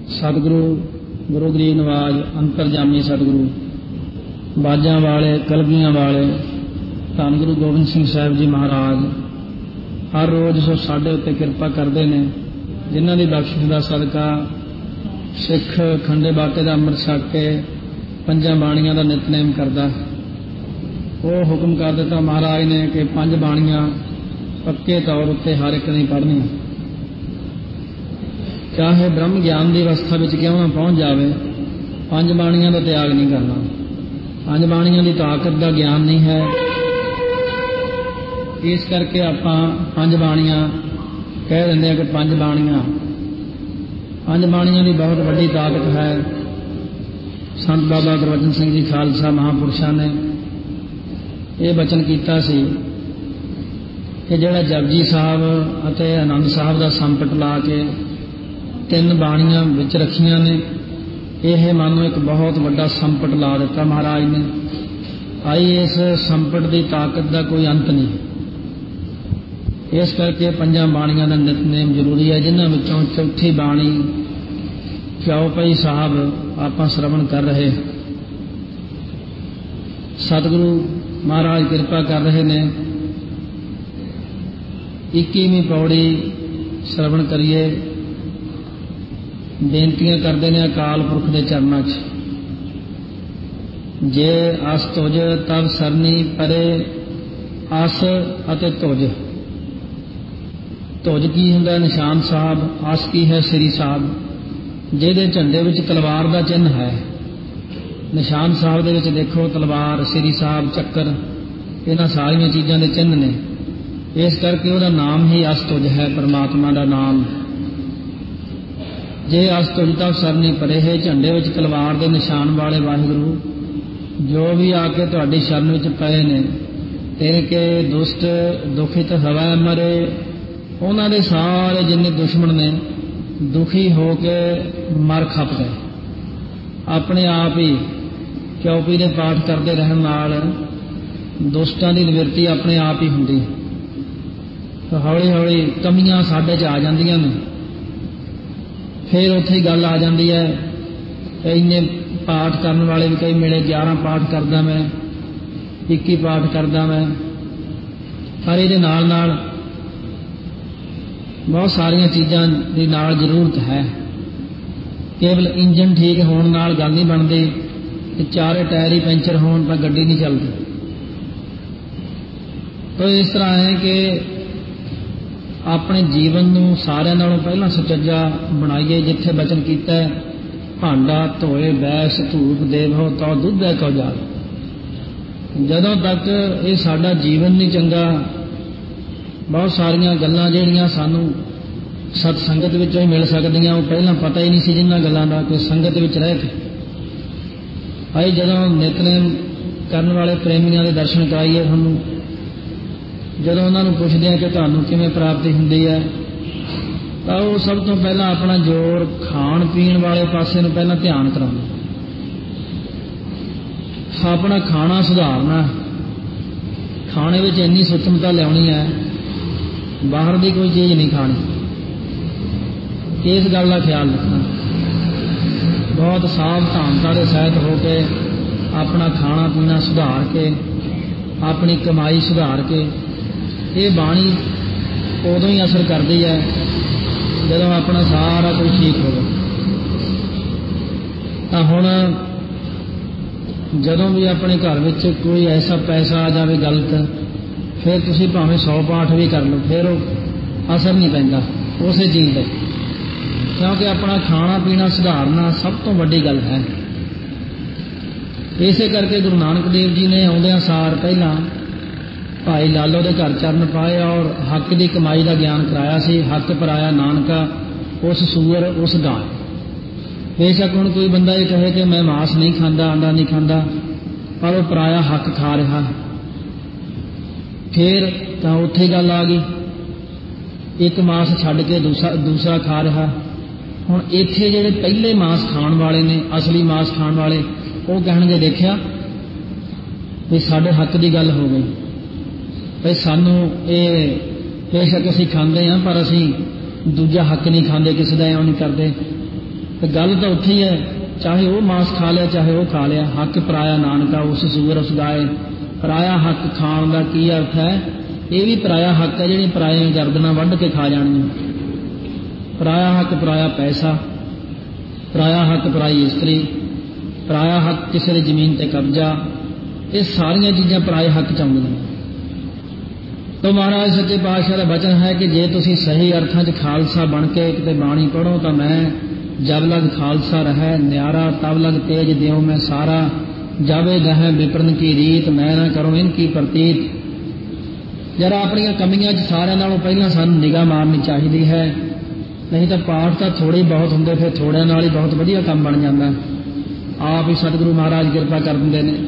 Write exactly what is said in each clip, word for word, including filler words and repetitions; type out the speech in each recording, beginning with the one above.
सतगुरु गुरु गरीब नवाज अंतरजामी सतगुरु बाजा वाले कलगियां वाले धन गुरु गोबिंद सिंह साहब जी महाराज हर रोज़ सो साडे उत्ते किरपा करते हैं, जिन्हां दी बख्शिश दा सदका सिख खंडे बाटे का अमृत छक के पंजां बाणियां दा नितनेम करदा। वो हुक्म कर दिता महाराज ने कि पंज बाणियां पक्के तौर उत्ते हर एक ने पढ़नी, चाहे ब्रह्म ज्ञान की अवस्था में क्यों ना पहुँच जाए, पंज बाणियां का त्याग नहीं करना। पंज बाणियां की ताकत का ज्ञान नहीं है, इस करके आपां पंज बाणियां कह देंगे हैं कि पंज बाणियां पंज बाणियां की बहुत बड़ी ताकत है। संत बाबा गुरबचन सिंह जी खालसा महापुरुषों ने यह बचन किया सी कि जिहड़ा जपजी साहब अते आनंद साहब का संपट ला के तीन बाणियां विच रखियां ने, यह मानो एक बहुत बड़ा संपट ला दिता महाराज ने। आई इस संपट की ताकत का कोई अंत नहीं, इस करके पंजां बाणियां का नितनेम जरूरी है, जिन्हां विचों चौथी बाणी चौपाई साहब आपां श्रवण कर रहे। सतगुरु महाराज कृपा कर रहे ने, इक्कीवीं पौड़ी श्रवण करिए। बेनतियां करते हैं अकाल पुरख के चरणों च, जे अस तुझ तब सरनी परे अस अते तुझ। तुझ की हुंदा निशान साहब, अस की है श्री साहब, जिहदे झंडे विच तलवार का चिन्ह है। निशान साहब दे विच देखो तलवार, श्री साहब चक्कर, इन्हां सारियां चीज़ां दे चिन्ह ने। इस करके उहदा नाम ही अस तुझ है, परमात्मा का नाम। जे अस तुझ तब सरनी परे है, झंडे विच तलवार के निशान वाले वाहिगुरू जो भी आके तुहाडी शरण विच पए ने, तेरे के दुष्ट दुखित हवै मरे, उन्हां दे सारे जिन्ने दुश्मन ने दुखी होके मर खप गए। अपने आप ही चौपी दे पाठ करते रहन नाल दुष्टां दी निवृत्ति अपने आप ही हुंदी। तो हौली हौली कमियां साडे च आ जांदियां ने, फिर उत्थे ही गल आ जाती है। इन्ने पाठ करने वाले भी कई मिले, ग्यारह पाठ करदा मैं, इक्की पाठ करदा मैं, पर इहदे नाल नाल बहुत सारिया चीज़ां दी नाल जरूरत है। केवल इंजन ठीक होने नाल गल नहीं बनती, कि चारे टायर ही पैंचर होण तां गड्डी नहीं चलती। तो इस तरह है कि अपने जीवन नूं सारिਆਂ नालों पहला सुचज्जा बनाइए, जिथे बचन कीता है भांडा धोए बैस धूप देवो तो दुध है को जाल। जदों तक ये साडा जीवन नहीं चंगा, बहुत सारिया गल्लां जिहड़ियां सानू सतसंगत विचों ही मिल सकदियां, वो पहला पता ही नहीं सी जिन्हां गल्लां दा, कि संगत विच रह के भाई जदों नितनेम करन वाले प्रेमियां दे दर्शन कराइए तुहानूं, जदों उन्होंने पुछते हैं कि तुहानूं किवें प्राप्ति हुंदी है, तो वो सब तो पहला अपना जोर खाण पीण वाले पासे नूं पहला ध्यान कराउंदे। अपना खाना सुधारना, खाने विच इन्नी सूक्ष्मता लियाउणी है, बाहर की कोई चीज़ नहीं खानी। इस गल का ख्याल रखना, बहुत सावधानता के सहित होके अपना खाना पीना सुधार के, अपनी कमाई सुधार के, ये बाणी उदों ही असर करती है जदों अपना सारा कुछ ठीक हो। तो हुण जदों भी अपने घर में कोई ऐसा पैसा आ जाए गलत, फिर तुसी भावें सौ पाठ भी कर लो, फिर वो असर नहीं पैंदा उस चीज़ का, क्योंकि अपना खाना पीना सुधारना सब तो वड्डी गल है। इसे करके गुरु नानक देव जी ने आउंदियां सार पहला भाई लालो के घर चरण पाए और हक की कमाई का ज्ञान कराया सी। हक पराया नानका उस सूअर उस गाय। बेशक हुण कोई बंदा ये कहे कि मैं मांस नहीं खाता, अंडा नहीं खाता, पर वो पराया हक खा रहा, फिर तो उत्थे गल आ गई, एक मांस छड्ड के दूसरा दूसरा खा रहा। हुण इत्थे जिहड़े पहले मांस खाण वाले ने, असली मांस खाण वाले, वो कहणगे देखिया भी साडे हक की गल हो गई, भाई सानू ये बेशक असीं खांदे हां पर असीं दूजा हक नहीं खांदे, किसी का इउं नहीं करते। ਤੇ ਗੱਲ ਤਾਂ ਉੱਥੇ ਹੀ ਹੈ, ਚਾਹੇ ਉਹ ਮਾंस ਖਾ ਲਿਆ ਚਾਹੇ ਉਹ ਖਾ ਲਿਆ। ਹੱਕ ਪਰਾਇਆ ਨਾਨਕਾ ਉਸ ਸੂਰ ਉਸ ਗਾਏ। ਪਰਾਇਆ ਹੱਕ ਖਾਣ ਦਾ ਕੀ ਅਰਥ ਹੈ? ਇਹ ਵੀ ਪਰਾਇਆ ਹੱਕ ਹੈ ਜਿਹੜੀ ਪਰਾਏ ਗਰਦਨਾਂ ਵੱਢ ਕੇ ਖਾ ਜਾਣੀਆਂ। ਪਰਾਇਆ ਹੱਕ ਪਰਾਇਆ ਪੈਸਾ, ਪਰਾਇਆ ਹੱਕ ਪਰਾਈ ਇਸਤਰੀ, ਪਰਾਇਆ ਹੱਕ ਕਿਸੇ ਦੀ ਜ਼ਮੀਨ ਤੇ ਕਬਜ਼ਾ, ਇਹ ਸਾਰੀਆਂ ਚੀਜ਼ਾਂ ਪਰਾਏ ਹੱਕ ਚ ਆਉਂਦੀਆਂ। ਤਾਂ ਮਹਾਰਾਜ ਸੱਚੇ ਪਾਤਸ਼ਾਹ ਦਾ ਬਚਨ ਹੈ ਕਿ ਜੇ ਤੁਸੀਂ ਸਹੀ ਅਰਥਾਂ 'ਚ ਖਾਲਸਾ ਬਣ ਕੇ ਕਿਤੇ ਬਾਣੀ ਪੜ੍ਹੋ ਤਾਂ ਮੈਂ ਜਬ ਲਗ ਖਾਲਸਾ ਰਹਿ ਨਿਆਰਾ ਤਬ ਲਗ ਤੇਜ ਦਿਓ ਮੈਂ ਸਾਰਾ ਜਾਵੇ ਗਹਿ ਵਿਪਰਨ ਕੀ ਰੀਤ ਮੈਂ ਨਾ ਕਰੂੰ ਇਨ ਕੀ ਪ੍ਰਤੀਤ। ਜਰਾ ਆਪਣੀਆਂ ਕਮੀਆਂ 'ਚ ਸਾਰਿਆਂ ਨਾਲੋਂ ਪਹਿਲਾਂ ਸਾਨੂੰ ਨਿਗਾਹ ਮਾਰਨੀ ਚਾਹੀਦੀ ਹੈ, ਨਹੀਂ ਤਾਂ ਪਾਠ ਤਾਂ ਥੋੜ੍ਹੇ ਬਹੁਤ ਹੁੰਦੇ, ਫਿਰ ਥੋੜ੍ਹਿਆਂ ਨਾਲ ਹੀ ਬਹੁਤ ਵਧੀਆ ਕੰਮ ਬਣ ਜਾਂਦਾ। ਆਪ ਹੀ ਸਤਿਗੁਰੂ ਮਹਾਰਾਜ ਕਿਰਪਾ ਕਰ ਦਿੰਦੇ ਨੇ।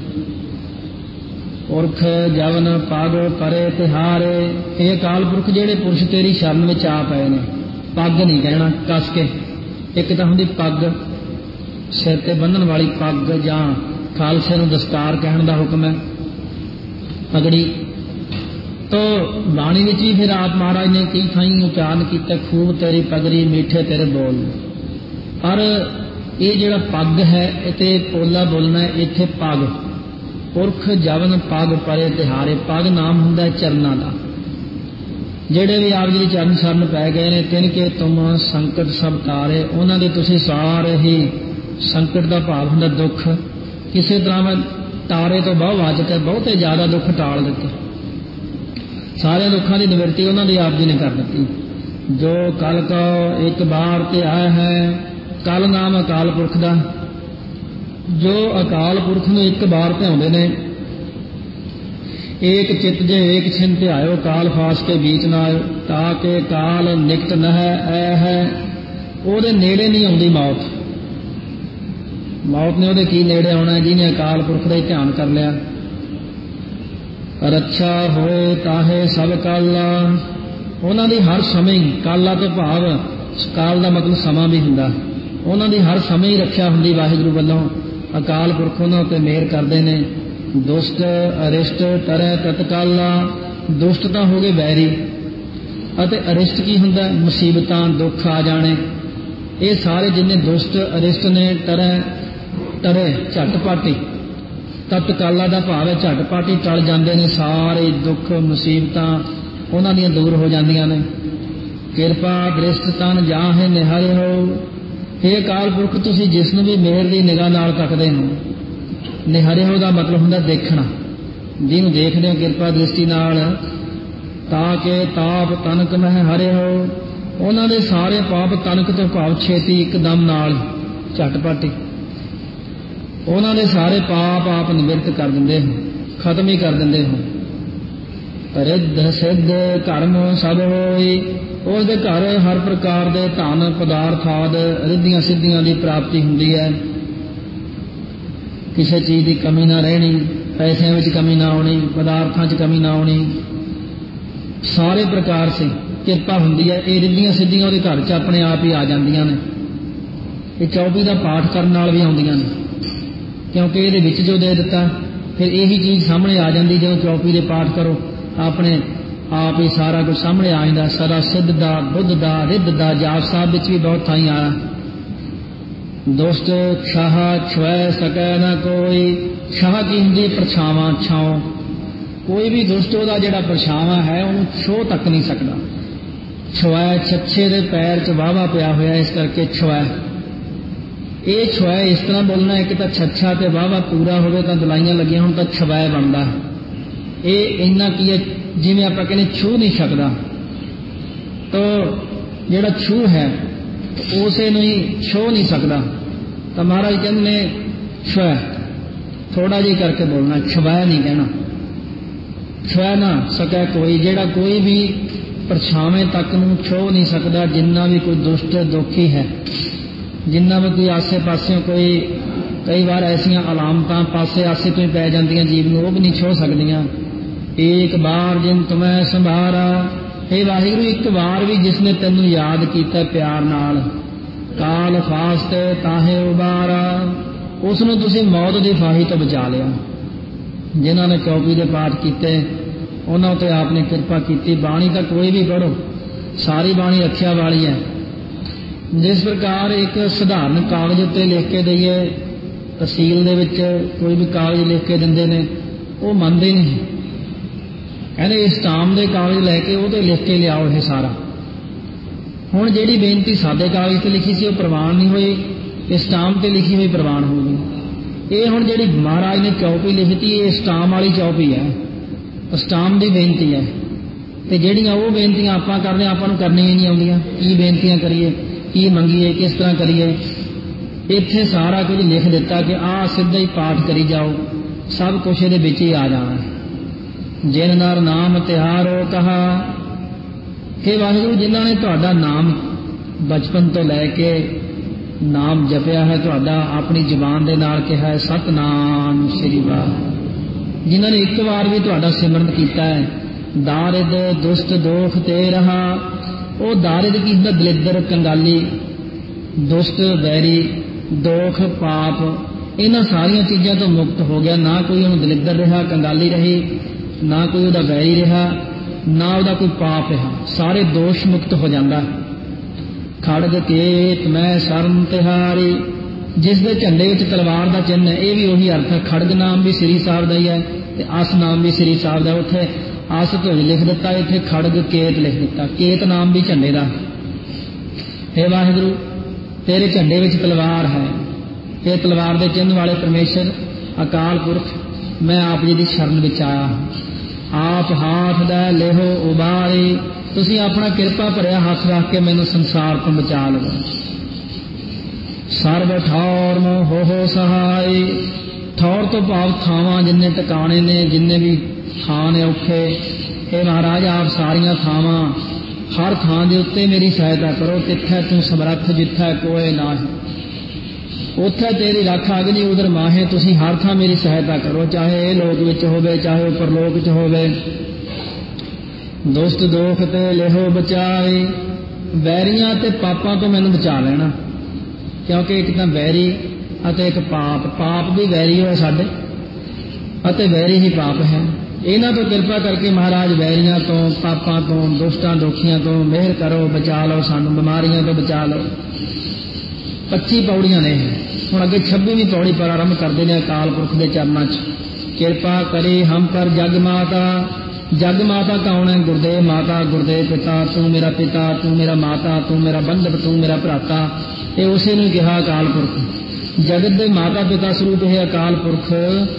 ਪੁਰਖ ਜਵਨ ਪੱਗ ਪਰੇ ਤਿਹਾਰੇ, ਇਹ ਅਕਾਲ ਪੁਰਖ ਜਿਹੜੇ ਪੁਰਸ਼ ਤੇਰੀ ਸ਼ਰਨ ਵਿੱਚ ਆ ਪਏ ਨੇ। ਪੱਗ ਨਹੀਂ ਕਹਿਣਾ, ਕੱਸ ਕੇ। ਇੱਕ ਤਾਂ ਹੁੰਦੀ ਪੱਗ, ਸਿਰ ਤੇ ਬੰਨ੍ਹਣ ਵਾਲੀ ਪੱਗ, ਜਾਂ ਖਾਲਸੇ ਨੂੰ ਦਸਤਾਰ ਕਹਿਣ ਦਾ ਹੁਕਮ ਹੈ, ਪਗੜੀ। ਤੋ ਬਾਣੀ ਵਿੱਚ ਵੀ ਫਿਰ ਆਪ ਮਹਾਰਾਜ ਨੇ ਕਈ ਥਾਈਂ ਉਚਾਰਨ ਕੀਤਾ, ਖੂਬ ਤੇਰੀ ਪਗੜੀ ਮਿੱਠੇ ਤੇਰੇ ਬੋਲ। ਪਰ ਇਹ ਜਿਹੜਾ ਪੱਗ ਹੈ ਇਹ ਤੇ ਪੋਲਾ ਬੋਲਣਾ, ਇੱਥੇ ਪੱਗ। ਪੁਰਖ ਜਵਨ ਪੱਗ ਪਰੇ ਤਿਹਾਰੇ, ਪੱਗ ਨਾਮ ਹੁੰਦਾ ਚਰਨਾਂ ਦਾ। ਜਿਹੜੇ ਵੀ ਆਪ ਜੀ ਚਰਨ ਸ਼ਰਨ ਪੈ ਗਏ ਨੇ, ਤਿਨ ਕੇ ਤੁਮ ਸੰਕਟ ਸਭ ਤਾਰੇ, ਉਹਨਾਂ ਦੇ ਤੁਸੀਂ ਸਾਰੇ ਹੀ, ਸੰਕਟ ਦਾ ਭਾਵ ਹੁੰਦਾ ਦੁੱਖ, ਕਿਸੇ ਤਰ੍ਹਾਂ ਮੈਂ ਤਾਰੇ ਤੋਂ ਬਹੁ ਵਾਚਕ ਹੈ, ਬਹੁਤੇ ਜ਼ਿਆਦਾ ਦੁੱਖ ਟਾਲ ਦਿੱਤੇ। ਸਾਰੇ ਦੁੱਖਾਂ ਦੀ ਨਿਵਰਤੀ ਉਹਨਾਂ ਦੀ ਆਪ ਜੀ ਨੇ ਕਰ ਦਿੱਤੀ। ਜੋ ਕਲ ਕੋ ਇੱਕ ਬਾਰ ਤੇ ਆਇਆ ਹੈ, ਕਲ ਨਾਮ ਅਕਾਲ ਪੁਰਖ ਦਾ। ਜੋ ਅਕਾਲ ਪੁਰਖ ਨੂੰ ਇੱਕ ਬਾਰ ਧਿਆਉਂਦੇ ਨੇ, ਏਕ ਚਿੱਤ ਜੇ ਏਕ ਛਿਨ ਧਿਆਇਓ ਕਾਲ ਫਾਸ ਕੇ ਬੀਚ ਨਾ ਆਇਓ, ਤਾਂ ਕਿ ਕਾਲ ਨਿਕਟ ਨ ਹੈ ਐ ਹੈ, ਉਹਦੇ ਨੇੜੇ ਨਹੀਂ ਆਉਂਦੀ ਮੌਤ। ਮੌਤ ਨੇ ਉਹਦੇ ਕੀ ਨੇੜੇ ਆਉਣਾ ਜਿਹਨੇ ਅਕਾਲ ਪੁਰਖ ਦਾ ਹੀ ਧਿਆਨ ਕਰ ਲਿਆ। ਰੱਛਾ ਹੋਏ ਤਾਹੇ ਸਭ ਕਾਲਾ, ਉਹਨਾਂ ਦੀ ਹਰ ਸਮੇਂ, ਕਾਲਾ ਤੋਂ ਭਾਵ ਕਾਲ ਦਾ ਮਤਲਬ ਸਮਾਂ ਵੀ ਹੁੰਦਾ, ਉਹਨਾਂ ਦੀ ਹਰ ਸਮੇਂ ਹੀ ਰੱਖਿਆ ਹੁੰਦੀ ਵਾਹਿਗੁਰੂ ਵੱਲੋਂ। ਅਕਾਲ ਪੁਰਖ ਉਹਨਾਂ ਉੱਤੇ ਮਿਹਰ ਕਰਦੇ ਨੇ। ਦੁਸ਼ਟ ਅਰਿਸ਼ਟ ਤਰੈ ਤਤਕਾਲਾ, ਦੁਸ਼ਟ ਤਾਂ ਹੋ ਗਏ ਵੈਰੀ, ਅਤੇ ਅਰਿਸ਼ਟ ਕੀ ਹੁੰਦਾ? ਮੁਸੀਬਤਾਂ ਦੁੱਖ ਆ ਜਾਣੇ। ਇਹ ਸਾਰੇ ਜਿੰਨੇ ਦੁਸ਼ਟ ਅਰਿਸ਼ਟ ਨੇ, ਤਰੈ ਤਰੇ ਝਟਪਟ, ਤਤਕਾਲਾ ਦਾ ਭਾਵ ਹੈ ਝਟਪਟ ਹੀ ਟਲ ਜਾਂਦੇ ਨੇ। ਸਾਰੇ ਦੁੱਖ ਮੁਸੀਬਤਾਂ ਉਹਨਾਂ ਦੀਆਂ ਦੂਰ ਹੋ ਜਾਂਦੀਆਂ ਨੇ। ਕਿਰਪਾ ਦ੍ਰਿਸ਼ਟ ਤਨ ਜਾਹੇ ਨਿਹਾਰੇ ਹੋ, ਇਹ ਅਕਾਲ ਪੁਰਖ ਤੁਸੀਂ ਜਿਸ ਨੂੰ ਵੀ ਮਿਹਰ ਦੀ ਨਿਗਾਹ ਨਾਲ ਤੱਕਦੇ ਹੋ, ਨਿਹਾਰੇ ਹੋ ਦਾ ਮਤਲਬ ਹੁੰਦਾ ਦੇਖਣਾ, ਜਿਹਨੂੰ ਦੇਖਦੇ ਹੋ ਕਿਰਪਾ ਦ੍ਰਿਸ਼ਟੀ ਨਾਲ, ਤਾਂ ਕਿ ਤਾਪ ਤਨਕ ਮਹਿ ਹਰੇ ਹੋ, ਉਹਨਾਂ ਦੇ ਸਾਰੇ ਪਾਪ ਤਨਕ ਤੋਂ ਭਾਵ ਛੇਤੀ ਇੱਕਦਮ ਨਾਲ ਝਟਪਟ ਉਹਨਾਂ ਦੇ ਸਾਰੇ ਪਾਪ ਆਪ ਨਿਵਰਤ ਕਰ ਦਿੰਦੇ ਹੋ, ਖਤਮ ਹੀ ਕਰ ਦਿੰਦੇ ਹੋ। ਰਿੱਧ ਸਿੱਧ ਕਰਮ ਸਭ ਹੋਈ, ਉਸਦੇ ਘਰ ਹਰ ਪ੍ਰਕਾਰ ਦੇ ਧਨ ਪਦਾਰਥ ਆਦਿ ਰਿੱਧੀਆਂ ਸਿੱਧੀਆਂ ਦੀ ਪ੍ਰਾਪਤੀ ਹੁੰਦੀ ਹੈ। ਕਿਸੇ ਚੀਜ਼ ਦੀ ਕਮੀ ਨਾ ਰਹਿਣੀ, ਪੈਸਿਆਂ ਵਿੱਚ ਕਮੀ ਨਾ ਆਉਣੀ, ਪਦਾਰਥਾਂ 'ਚ ਕਮੀ ਨਾ ਆਉਣੀ, ਸਾਰੇ ਪ੍ਰਕਾਰ ਸੇ ਕਿਰਪਾ ਹੁੰਦੀ ਹੈ। ਇਹ ਰਿੱਧੀਆਂ ਸਿੱਧੀਆਂ ਉਹਦੇ ਘਰ 'ਚ ਆਪਣੇ ਆਪ ਹੀ ਆ ਜਾਂਦੀਆਂ ਨੇ। ਇਹ ਚੌਪੀ ਦਾ ਪਾਠ ਕਰਨ ਨਾਲ ਵੀ ਆਉਂਦੀਆਂ ਨੇ, ਕਿਉਂਕਿ ਇਹਦੇ ਵਿੱਚ ਜੋ ਦੇ ਦਿੱਤਾ ਫਿਰ ਇਹੀ ਚੀਜ਼ ਸਾਹਮਣੇ ਆ ਜਾਂਦੀ। ਜਦੋਂ ਚੌਪੀ ਦੇ ਪਾਠ ਕਰੋ ਆਪਣੇ ਆਪ ਹੀ ਸਾਰਾ ਕੁਝ ਸਾਹਮਣੇ ਆ ਜਾਂਦਾ। ਸਦਾ ਸਿੱਧ ਦਾ, ਬੁੱਧ ਦਾ, ਰਿੱਧ ਦਾ, ਜਾਪ ਸਾਹਿਬ ਵਿੱਚ ਵੀ ਬਹੁਤ ਥਾਈਂ ਆਇਆ। ਦੁਸ਼ਟ ਛਾਹ ਛੁਐ ਸਕੈ ਨਾ ਕੋਈ, ਛਾਹ ਕੀ ਹੁੰਦੀ? ਪਰਛਾਵਾਂ, ਛਾਂ। ਕੋਈ ਵੀ ਦੁਸ਼ਟ ਉਹਦਾ ਜਿਹੜਾ ਪਰਛਾਵਾਂ ਹੈ ਉਹਨੂੰ ਛੋਹ ਤੱਕ ਨਹੀਂ ਸਕਦਾ। ਛੁਐ ਛੱਛੇ ਦੇ ਪੈਰ 'ਚ ਵਾਹਵਾ ਪਿਆ ਹੋਇਆ, ਇਸ ਕਰਕੇ ਛੁਐ। ਇਹ ਛੁਐ ਇਸ ਤਰ੍ਹਾਂ ਬੋਲਣਾ, ਇੱਕ ਤਾਂ ਛੱਛਾ ਤੇ ਵਾਹਵਾ ਪੂਰਾ ਹੋਵੇ ਤਾਂ ਦਲਾਈਆਂ ਲੱਗੀਆਂ ਹੁਣ ਤਾਂ ਛਵੈ ਬਣਦਾ। ਇਹ ਇੰਨਾ ਕੀ ਹੈ, ਜਿਵੇਂ ਆਪਾਂ ਕਹਿੰਦੇ ਛੂਹ ਨਹੀਂ ਸਕਦਾ, ਤਾਂ ਜਿਹੜਾ ਛੂਹ ਹੈ ਉਸੇ ਨੂੰ ਹੀ ਛੋਹ ਨਹੀਂ ਸਕਦਾ। ਤਾਂ ਮਹਾਰਾਜ ਕਹਿੰਦੇ ਨੇ ਛੁਐ, ਥੋੜਾ ਜਿਹਾ ਕਰਕੇ ਬੋਲਣਾ, ਛਵੈ ਨਹੀਂ ਕਹਿਣਾ। ਛੁਐ ਨਾ ਸਕੈ ਕੋਈ, ਜਿਹੜਾ ਕੋਈ ਵੀ ਪਰਛਾਵੇਂ ਤੱਕ ਨੂੰ ਛੋਹ ਨਹੀਂ ਸਕਦਾ। ਜਿੰਨਾ ਵੀ ਕੋਈ ਦੁਸ਼ਟ ਦੁਖੀ ਹੈ, ਜਿੰਨਾ ਵੀ ਕੋਈ ਆਸੇ ਪਾਸਿਓਂ ਕੋਈ, ਕਈ ਵਾਰ ਐਸੀਆਂ ਅਲਾਮਤਾਂ ਪਾਸੇ ਆਸੇ ਤੋਂ ਹੀ ਪੈ ਜਾਂਦੀਆਂ ਜੀਵ ਨੂੰ, ਉਹ ਵੀ ਨਹੀਂ ਛੋਹ ਸਕਦੀਆਂ। ਏਕ ਬਾਰ ਜਿਨ ਤੁਮੈ ਸੰਭਾਰਾ, ਇਹ ਵਾਹਿਗੁਰੂ ਇੱਕ ਵਾਰ ਵੀ ਜਿਸਨੇ ਤੈਨੂੰ ਯਾਦ ਕੀਤਾ ਪਿਆਰ ਨਾਲ, ਕਾਲ ਫਾਸਤੇ ਤਾਹੇ ਉਬਾਰਾ, ਉਸ ਨੂੰ ਤੁਸੀਂ ਮੌਤ ਦੀ ਫਾਹੀ ਤੋਂ ਬਚਾ ਲਿਆ। ਜਿਨ੍ਹਾਂ ਨੇ ਚੌਪੀ ਦੇ ਪਾਠ ਕੀਤੇ ਉਹਨਾਂ ਉੱਤੇ ਆਪ ਨੇ ਕਿਰਪਾ ਕੀਤੀ। ਬਾਣੀ ਤਾਂ ਕੋਈ ਵੀ ਪੜ੍ਹੋ, ਸਾਰੀ ਬਾਣੀ ਰੱਖਿਆ ਵਾਲੀ ਹੈ। जिस प्रकार एक सधारण कागज उत्ते लिख के दईए, तहसील दे विच कोई भी कागज लिख के दिंदे ने, वो मनते नहीं, कहते इस स्टाम के कागज लैके वो लिख के लियाओ ये सारा। हुण जिहड़ी बेनती सादे कागज ते लिखी सी वो प्रवान नहीं हुई, इस स्टाम ते लिखी हुई प्रवान हो गई। ये हुण जिहड़ी महाराज ने चौपी लिखी थी, ये स्टाम वाली चौपी है, स्टाम की बेनती है। ते जिहड़ियां वो बेनतियां आपां करदे आपां नूं करनियां ही नहीं आउंदियां, की बेनतियां करिए, की मंगीए, किस तरह करिए। इत्थे सारा कुछ लिख दिता कि आ सीधा ही पाठ करी जाओ, सब कुछ इहदे विच ही आ जाना है। जिन नर नाम तिहारो कहा, हे वाहिगुरू जिन्हां ने तुहाडा नाम बचपन तो लैके नाम जपिया है, तुहाडा अपनी जुबान दे नाल कहा है सतनाम श्री वाहिगुरू, जिन्हां ने एक बार भी तुहाडा सिमरन कीता है। दारिद दुष्ट दोख ते रहा, वो दारिद की हुंदा दलिद्र कंगाली, दुष्ट वैरी, दोख पाप, इन्हां सारियां चीज़ां तो मुक्त हो गया। ना कोई उन्हें दलिद्र रहा, कंगाली रही, ना कोई उहदा वैरी रहा, ना उहदा कोई पाप रहा, सारे दोष मुक्त हो जाता है। खड़ग केत मैं शरण तिहारी, जिस दे झंडे विच तलवार का चिन्ह है, ये भी उही अर्थ है। खड़ग नाम भी श्री साहब का ही है, ते अस नाम भी श्री साहब का। उत्थे अस ध्वज लिख दिता, इत्थे खड़ग केत लिख दिता, केत नाम भी झंडे का। हे वाहिगुरू तेरे झंडे विच तलवार है, ये तलवार के चिन्ह वाले परमेश्वर अकाल पुरख, मैं आप जी की शरण विच आया हूँ। आप हाथ दै लेहो उबारी, तुसीं अपना किरपा भरिया हाथ रख के मैनू संसार तो बचा लो। सर्व ठौर मो हो हो सहाय, ठौर तो भाव थावां जिन्ने टिकाणे ने, जिन्ने भी थां ने औखे, हे महाराज आप सारिया थावां हर थां दे उत्ते मेरी सहायता करो। तिथे तू समर्थ जिथे कोई ना है, उत्थे तेरी रख अग्नि उधर माहे, तुसीं हर थां मेरी सहायता करो, चाहे ये लोक विच होवे चाहे परलोक च होवे। दुष्ट दोख ते लेहो बचाए, वैरियां ते पापां तो मैनू बचा लेना, क्योंकि एक तां वैरी अते एक पाप, पाप भी वैरी है साडे अते वैरी ही पाप है। इन्हां तो कृपा करके महाराज वैरियां तो, पापां तो, दुष्टां दोखियां तो मेहर करो, बचा लो सानू, बीमारियां तो बचा लो। पच्ची पौड़ियां ने, हुण अगे छब्बीवीं पौड़ी पर आरंभ करते हैं अकाल पुरख के चरणों च। कृपा करी हम पर जग माता, जग माता कौन है? गुरदेव माता, गुरदेव पिता, तू मेरा पिता, तू मेरा माता, तू मेरा बंधव, तू मेरा भराता, ये उसे नूं कहा अकाल पुरख। जगत के माता पिता स्वरूप है अकाल पुरख।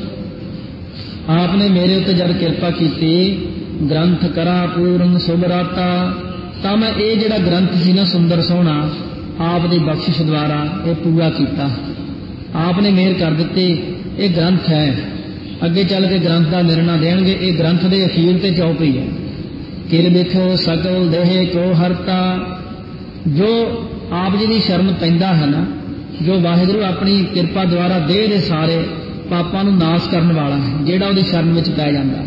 आपने मेरे उत्ते जब कृपा की, ग्रंथ करा पूर्ण सुभराता, तो मैं ये जिहड़ा ग्रंथ सी ना सुंदर सोहना, आप दी बख्शिश द्वारा ये पूरा किया। आपने मेहर कर दी, ये ग्रंथ है, अगे चल के ग्रंथ का निर्णय देंगे। ये ग्रंथ के अखीर ते चौपी है, किर बिख सकल देह को हरता, जो आप जी की शरण पैंदा है ना, जो वाहिगुरू अपनी कृपा द्वारा देह दे सारे पापां नूं नाश करने वाला है, जेड़ा उहदी शरण विच पै जांदा।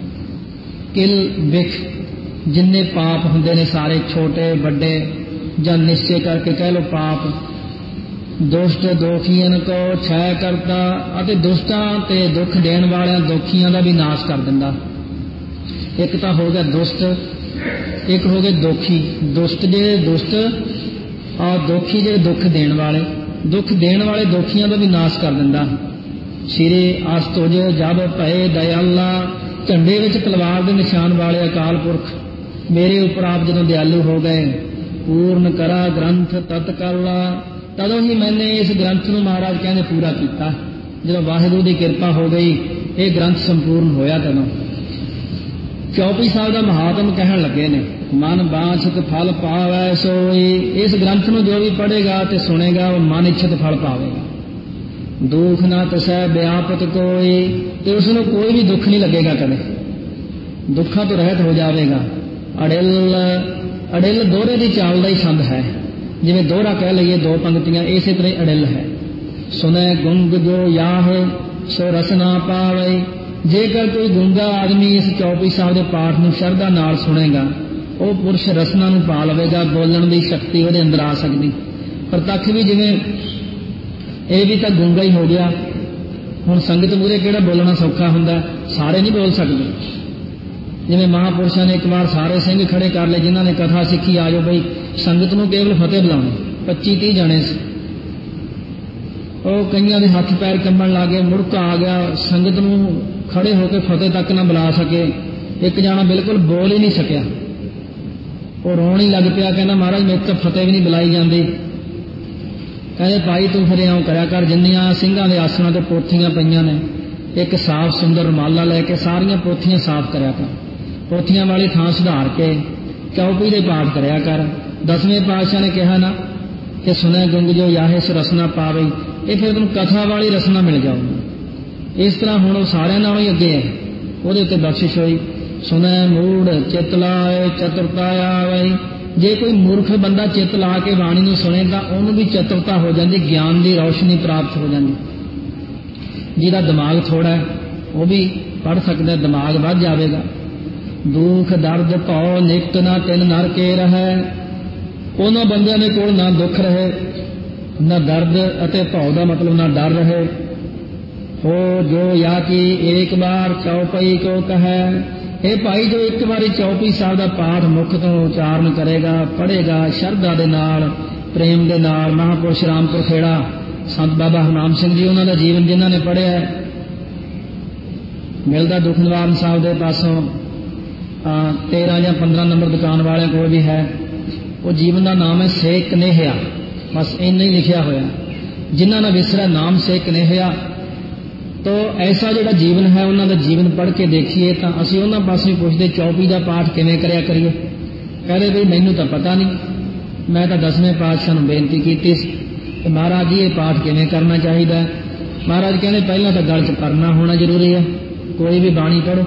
किल बिख जिन्ने पाप हुंदे ने सारे, छोटे वड्डे ਜਾਂ निश्चय करके कह लो पाप, दुष्ट दोखियन को छय करता, अते दुष्टां ते दुख देण वालियां दोखियां दा भी नाश कर दिंदा। एक तो हो गया दुष्ट, एक हो गए दोखी। दुष्ट जिहड़े दुष्ट और दोखी जिहड़े दुख देण वाले, दुख देण वाले दोखियां दा भी नाश कर दिंदा। सिरे अस्तुज जब भए दयाला, झंडे विच तलवार के निशान वाले अकाल पुरख मेरे उपर आप जदों दयालु हो गए, पूर्ण करा ग्रंथ तत्काला, तदों ही मैंने इस ग्रंथ नूं महाराज कहने पूरा किया। जब वाहिगुरू की कृपा हो गई, ये ग्रंथ संपूर्ण होया। तदों चौपी साहब का महात्म कहन लगे ने, मन बांछित फल पावै सोई, इस ग्रंथ नूं जो भी पढ़ेगा ते सुनेगा वो मन इच्छित फल पावेगा। दुख ना तसै व्यापत कोई, तो उसनूं कोई भी दुख नहीं लगेगा, कदे दुखों तो रहत हो जाएगा। अड़िल अड़िल दोहरे की चाल का ही छंद है, जिवें दोहरा कह लीए दो पंक्तियां, इसी तरह अड़िल है। सुनै गुंग जो याह सो रसना पावे, जेकर कोई गुंगा आदमी इस चौपी साहब के पाठ नूं शरधा नाल सुनेगा, वो पुरुष रसना नूं पा लवेगा, बोलण की शक्ति उहदे अंदर आ सकदी। प्रतख भी जिवें ये भी तो गुंगा ही हो गया। हुण संगत मूहरे किहड़ा बोलना सौखा हुंदा, सारे नहीं बोल सकते। जिवें महापुरुषों ने एक बार सारे सिंह खड़े कर ले, जिन्होंने कथा सीखी, आ जाओ बई संगत नूं केवल फतेह बुलाउणी, ਪੱਚੀ ਤੀਹ ਜਣੇ ਸੀ। ਉਹ ਕਈਆਂ ਦੇ ਹੱਥ ਪੈਰ ਕੰਬਣ ਲੱਗ ਗਏ, ਮੁੜਕਾ ਆ ਗਿਆ, ਸੰਗਤ ਨੂੰ ਖੜੇ ਹੋ ਕੇ ਫਤਿਹ ਤੱਕ ਨਾ ਬੁਲਾ ਸਕੇ। ਇੱਕ ਜਾਣਾ ਬਿਲਕੁਲ ਬੋਲ ਹੀ ਨਹੀਂ ਸਕਿਆ, ਉਹ ਰੋਣ ਹੀ ਲੱਗ ਪਿਆ, ਕਹਿੰਦਾ ਮਹਾਰਾਜ ਮੇਰੇ ਤੋਂ ਫਤਿਹ ਵੀ ਨਹੀਂ ਬੁਲਾਈ ਜਾਂਦੀ। ਕਹਿੰਦੇ ਭਾਈ ਤੂੰ ਫਿਰ ਇਉਂ ਕਰਿਆ ਕਰ, ਜਿੰਨੀਆਂ ਸਿੰਘਾਂ ਦੇ ਆਸਣਾਂ ਤੇ ਪੋਥੀਆਂ ਪਈਆਂ ਨੇ, ਇੱਕ ਸਾਫ਼ ਸੁੰਦਰ ਰੁਮਾਲਾ ਲੈ ਕੇ ਸਾਰੀਆਂ ਪੋਥੀਆਂ ਸਾਫ਼ ਕਰਿਆ ਕਰ, ਪੋਥੀਆਂ ਵਾਲੀ ਥਾਂ ਸੁਧਾਰ ਕੇ ਚੌਪਈ ਦੇ ਪਾਠ ਕਰਿਆ ਕਰ। ਦਸਵੇਂ ਪਾਤਸ਼ਾਹ ਨੇ ਕਿਹਾ ਨਾ ਕਿ ਸੁਣਿਆ ਗੁੰਗ ਜੋ ਯਾਹਿਸ ਰਸਨਾ ਪਾਵੇ, ਇਹ ਫਿਰ ਤੈਨੂੰ ਕਥਾ ਵਾਲੀ ਰਸਨਾ ਮਿਲ ਜਾਊਗੀ। ਇਸ ਤਰ੍ਹਾਂ ਹੁਣ ਉਹ ਸਾਰਿਆਂ ਨਾਲੋਂ ਹੀ ਅੱਗੇ ਹੈ, ਉਹਦੇ ਉੱਤੇ ਬਖਸ਼ਿਸ਼ ਹੋਈ। ਸੁਣੈ ਮੂੜ ਚਿੱਤ ਲਾਏ ਚਤੁਰਤਾ ਆਵੇ, ਜੇ ਕੋਈ ਮੂਰਖ ਬੰਦਾ ਚਿੱਤ ਲਾ ਕੇ ਬਾਣੀ ਨੂੰ ਸੁਣੇ ਤਾਂ ਉਹਨੂੰ ਵੀ ਚਤੁਰਤਾ ਹੋ ਜਾਂਦੀ, ਗਿਆਨ ਦੀ ਰੌਸ਼ਨੀ ਪ੍ਰਾਪਤ ਹੋ ਜਾਂਦੀ। ਜਿਹਦਾ ਦਿਮਾਗ ਥੋੜਾ ਹੈ ਉਹ ਵੀ ਪੜ੍ਹ ਸਕਦਾ, ਦਿਮਾਗ ਵੱਧ ਜਾਵੇਗਾ। ਦੁੱਖ ਦਰਦ ਭਉ ਨਿਕਟ ਨਾ ਤਿੰਨ ਨਰ ਕੇ ਰਹੈ, ਉਹਨਾਂ ਬੰਦਿਆਂ ਦੇ ਕੋਲ ਨਾ ਦੁੱਖ ਰਹੇ ਨਾ ਦਰਦ, ਅਤੇ ਭਉ ਦਾ ਮਤਲਬ ਨਾ ਡਰ ਰਹੇ। ਹੋ ਜੋ ਯਾ ਕੀ ਏਕ ਬਾਰ ਚੌਪਈ ਕੋ ਕਹੈ, ਇਹ ਭਾਈ ਜੋ ਇੱਕ ਵਾਰੀ ਚੌਪਈ ਸਾਹਿਬ ਦਾ ਪਾਠ ਮੁੱਖ ਤੋਂ ਉਚਾਰਨ ਕਰੇਗਾ, ਪੜ੍ਹੇਗਾ ਸ਼ਰਧਾ ਦੇ ਨਾਲ, ਪ੍ਰੇਮ ਦੇ ਨਾਲ। ਮਹਾਂਪੁਰਸ਼ ਰਾਮਪੁਰ ਖੇੜਾ ਸੰਤ ਬਾਬਾ ਹਰਨਾਮ ਸਿੰਘ ਜੀ, ਉਹਨਾਂ ਦਾ ਜੀਵਨ ਜਿਨ੍ਹਾਂ ਨੇ ਪੜ੍ਹਿਆ, ਮਿਲਦਾ ਦੁੱਖ ਨਿਵਾਰਨ ਸਾਹਿਬ ਦੇ ਪਾਸੋਂ ਤੇਰਾਂ ਜਾਂ ਪੰਦਰਾਂ ਨੰਬਰ ਦੁਕਾਨ ਵਾਲਿਆਂ ਕੋਲ ਵੀ ਹੈ। ਉਹ ਜੀਵਨ ਦਾ ਨਾਮ ਹੈ ਸੇ ਕਨੇਹਿਆ, ਬਸ ਇੰਨਾ ਹੀ ਲਿਖਿਆ ਹੋਇਆ। ਜਿਨ੍ਹਾਂ ਦਾ ਵਿਸਰਾ ਨਾਮ ਸੇ ਕਨੇਹਿਆ, ਤੋ ਐਸਾ ਜਿਹੜਾ ਜੀਵਨ ਹੈ ਉਹਨਾਂ ਦਾ ਜੀਵਨ ਪੜ੍ਹ ਕੇ ਦੇਖੀਏ ਤਾਂ ਅਸੀਂ ਉਹਨਾਂ ਪਾਸੇ ਪੁੱਛਦੇ ਚੌਪਈ ਦਾ ਪਾਠ ਕਿਵੇਂ ਕਰਿਆ ਕਰੀਏ। ਕਹਿੰਦੇ ਵੀ ਮੈਨੂੰ ਤਾਂ ਪਤਾ ਨਹੀਂ, ਮੈਂ ਤਾਂ ਦਸਵੇਂ ਪਾਤਸ਼ਾਹ ਨੂੰ ਬੇਨਤੀ ਕੀਤੀ ਸੀ ਕਿ ਮਹਾਰਾਜ ਜੀ ਇਹ ਪਾਠ ਕਿਵੇਂ ਕਰਨਾ ਚਾਹੀਦਾ। ਮਹਾਰਾਜ ਕਹਿੰਦੇ ਪਹਿਲਾਂ ਤਾਂ ਗਲ 'ਚ ਪਰਨਾ ਹੋਣਾ ਜ਼ਰੂਰੀ ਹੈ, ਕੋਈ ਵੀ ਬਾਣੀ ਪੜ੍ਹੋ।